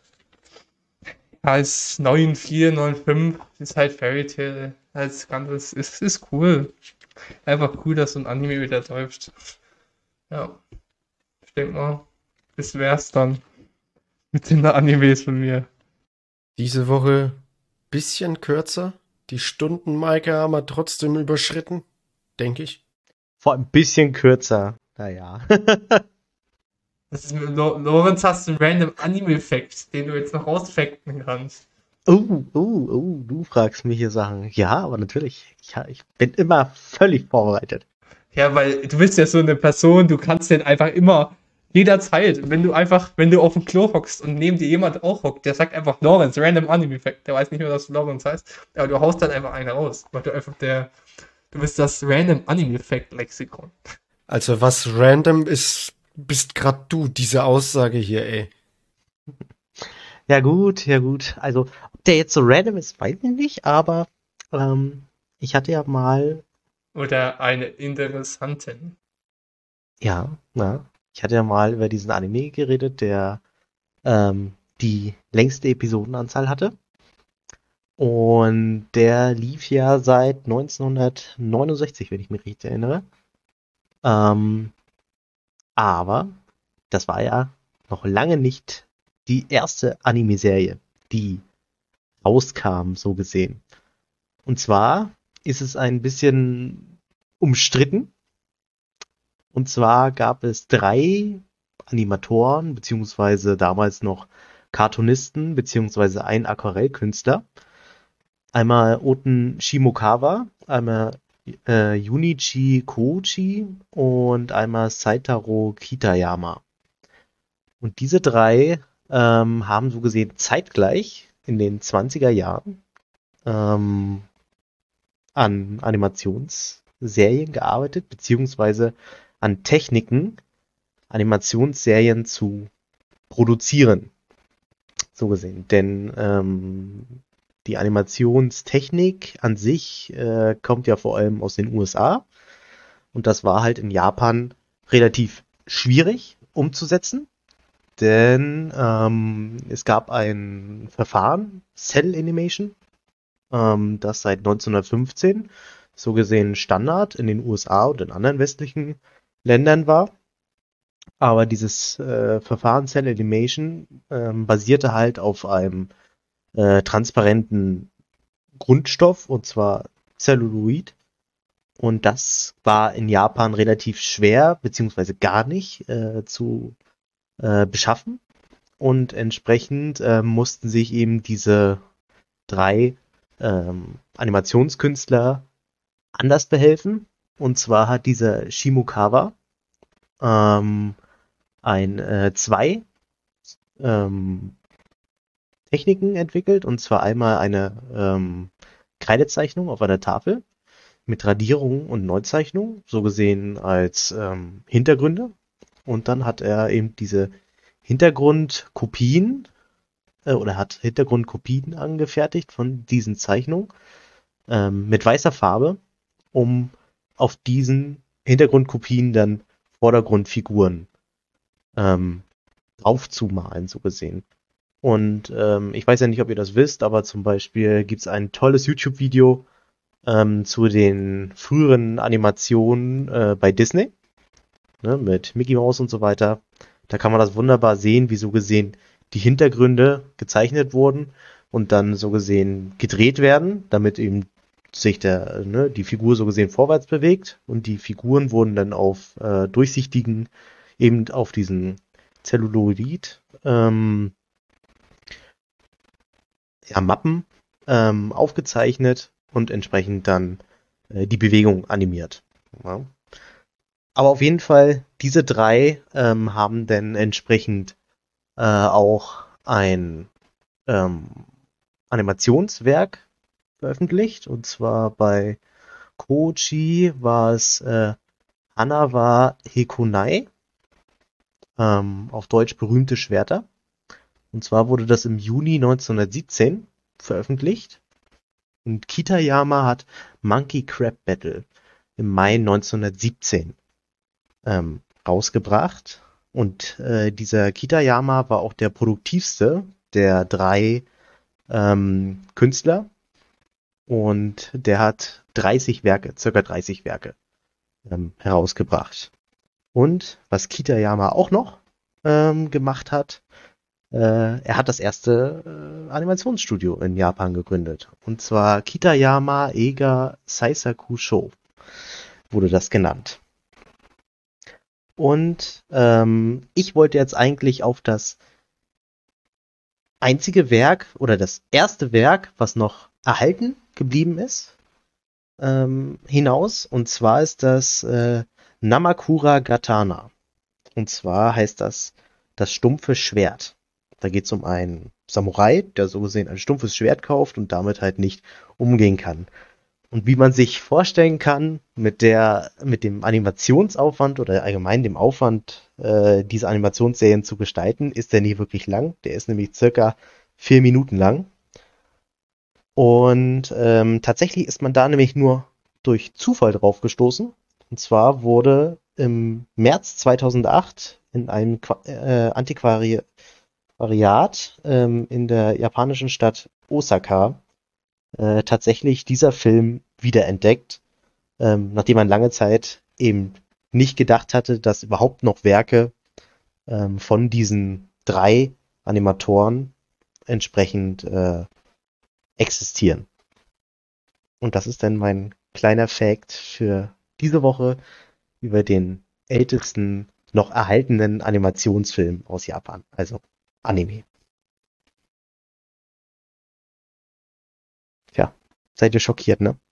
als neun vier, neun fünf, ist halt Fairy Tail als Ganzes, ist, ist cool. Einfach cool, dass so ein Anime wieder läuft. Ja, ich denke mal, das wär's dann mit den Animes von mir. Diese Woche bisschen kürzer. Die Stundenmarke haben wir trotzdem überschritten, denke ich. Vor ein bisschen kürzer. Naja. Das ist, Lo- Lorenz, hast du einen random Anime-Fact, den du jetzt noch rausfacten kannst. Oh, oh, oh, du fragst mich hier Sachen. Ja, aber natürlich. Ich, ich bin immer völlig vorbereitet. Ja, weil du bist ja so eine Person, du kannst den einfach immer, jederzeit, wenn du einfach, wenn du auf dem Klo hockst und neben dir jemand auch hockt, der sagt einfach Lorenz, random Anime-Fact, der weiß nicht mehr, dass du Lorenz heißt, aber du haust dann einfach einen raus, weil du einfach der, du bist das random Anime-Fact-Lexikon. Also was random ist, bist grad du, diese Aussage hier, ey. Ja gut, ja gut. Also, ob der jetzt so random ist, weiß ich nicht, aber ähm, ich hatte ja mal, Oder eine interessanten. ja, na, ich hatte ja mal über diesen Anime geredet, der ähm, die längste Episodenanzahl hatte. Und der lief ja seit neunzehnhundertneunundsechzig, wenn ich mich richtig erinnere. Ähm, aber das war ja noch lange nicht die erste Anime-Serie, die rauskam, so gesehen. Und zwar ist es ein bisschen umstritten. Und zwar gab es drei Animatoren, beziehungsweise damals noch Cartoonisten, beziehungsweise ein Aquarellkünstler. Einmal Oten Shimokawa, einmal äh, Junichi Kouchi und einmal Saitaro Kitayama. Und diese drei ähm, haben so gesehen zeitgleich in den zwanziger Jahren ähm, an Animationsserien gearbeitet, beziehungsweise an Techniken, Animationsserien zu produzieren. So gesehen. Denn ähm, die Animationstechnik an sich äh, kommt ja vor allem aus den U S A. Und das war halt in Japan relativ schwierig umzusetzen. Denn ähm, es gab ein Verfahren, Cell Animation, ähm, das seit neunzehnhundertfünfzehn so gesehen Standard in den U S A und in anderen westlichen Ländern war. Aber dieses äh, Verfahren Cell Animation ähm, basierte halt auf einem äh, transparenten Grundstoff, und zwar Celluloid. Und das war in Japan relativ schwer, beziehungsweise gar nicht äh, zu äh, beschaffen. Und entsprechend äh, mussten sich eben diese drei ähm, Animationskünstler anders behelfen. Und zwar hat dieser Shimokawa ähm, ein äh, zwei ähm, Techniken entwickelt, und zwar einmal eine ähm, Kreidezeichnung auf einer Tafel mit Radierung und Neuzeichnung, so gesehen als ähm, Hintergründe. Und dann hat er eben diese Hintergrundkopien äh, oder hat Hintergrundkopien angefertigt von diesen Zeichnungen ähm, mit weißer Farbe, um auf diesen Hintergrundkopien dann Vordergrundfiguren ähm, aufzumalen, so gesehen. Und ähm, ich weiß ja nicht, ob ihr das wisst, aber zum Beispiel gibt es ein tolles YouTube-Video ähm, zu den früheren Animationen äh, bei Disney, ne, mit Mickey Mouse und so weiter. Da kann man das wunderbar sehen, wie so gesehen die Hintergründe gezeichnet wurden und dann so gesehen gedreht werden, damit eben sich der, ne, die Figur so gesehen vorwärts bewegt, und die Figuren wurden dann auf äh, durchsichtigen, eben auf diesen Celluloid ähm, ja, Mappen ähm, aufgezeichnet und entsprechend dann äh, die Bewegung animiert. Ja. Aber auf jeden Fall, diese drei ähm, haben dann entsprechend äh, auch ein ähm, Animationswerk veröffentlicht, und zwar bei Kochi war es äh, Hanawa Hekonai, ähm, auf Deutsch berühmte Schwerter. Und zwar wurde das im Juni neunzehnhundertsiebzehn veröffentlicht. Und Kitayama hat Monkey Crab Battle im Mai neunzehnhundertsiebzehn ähm, rausgebracht. Und äh, dieser Kitayama war auch der produktivste der drei ähm, Künstler. Und der hat dreißig Werke, circa dreißig Werke ähm, herausgebracht. Und was Kitayama auch noch ähm, gemacht hat, äh, er hat das erste äh, Animationsstudio in Japan gegründet. Und zwar Kitayama Eiga Seisaku Show wurde das genannt. Und ähm, ich wollte jetzt eigentlich auf das einzige Werk oder das erste Werk, was noch erhalten geblieben ist, ähm, hinaus. Und zwar ist das äh, Namakura Gatana. Und zwar heißt das das stumpfe Schwert. Da geht es um einen Samurai, der so gesehen ein stumpfes Schwert kauft und damit halt nicht umgehen kann. Und wie man sich vorstellen kann, mit der, mit dem Animationsaufwand oder allgemein dem Aufwand, äh, diese Animationsserien zu gestalten, ist der nie wirklich lang. Der ist nämlich circa vier Minuten lang. Und ähm, tatsächlich ist man da nämlich nur durch Zufall drauf gestoßen. Und zwar wurde im März zweitausendacht in einem Qua- äh, Antiquariat ähm, in der japanischen Stadt Osaka äh, tatsächlich dieser Film wiederentdeckt, ähm, nachdem man lange Zeit eben nicht gedacht hatte, dass überhaupt noch Werke ähm, von diesen drei Animatoren entsprechend äh, existieren. Und das ist dann mein kleiner Fact für diese Woche über den ältesten noch erhaltenen Animationsfilm aus Japan, also Anime. Tja, seid ihr schockiert, ne?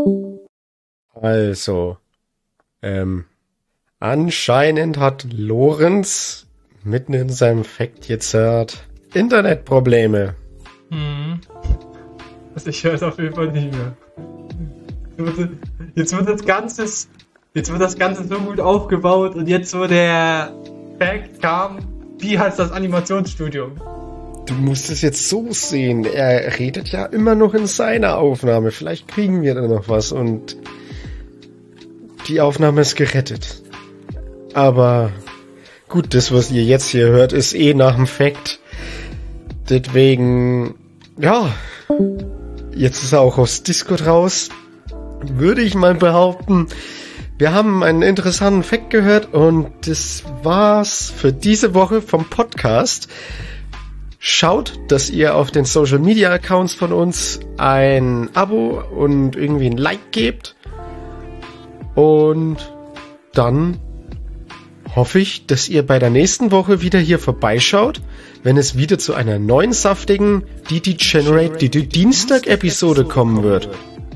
Also, ähm, anscheinend hat Lorenz mitten in seinem Fact jetzt hat Internetprobleme. Hm. Also ich höre es auf jeden Fall nicht mehr. Jetzt wird das Ganze, jetzt wird das Ganze so gut aufgebaut und jetzt, wo der Fact kam, wie heißt das Animationsstudio? Du musst es jetzt so sehen. Er redet ja immer noch in seiner Aufnahme. Vielleicht kriegen wir da noch was und die Aufnahme ist gerettet. Aber gut, das, was ihr jetzt hier hört, ist eh nach dem Fact. Deswegen, ja, jetzt ist er auch aus Discord raus. Würde ich mal behaupten, Wir haben einen interessanten Fact gehört und das war's für diese Woche vom Podcast. Schaut, dass ihr auf den Social Media Accounts von uns ein Abo und irgendwie ein Like gebt. Und dann hoffe ich, dass ihr bei der nächsten Woche wieder hier vorbeischaut, wenn es wieder zu einer neuen saftigen D D Generate D D Dienstag-Episode kommen wird.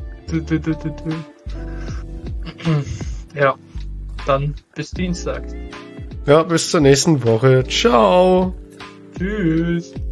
Ja, dann bis Dienstag. Ja, bis zur nächsten Woche. Ciao. Tschüss.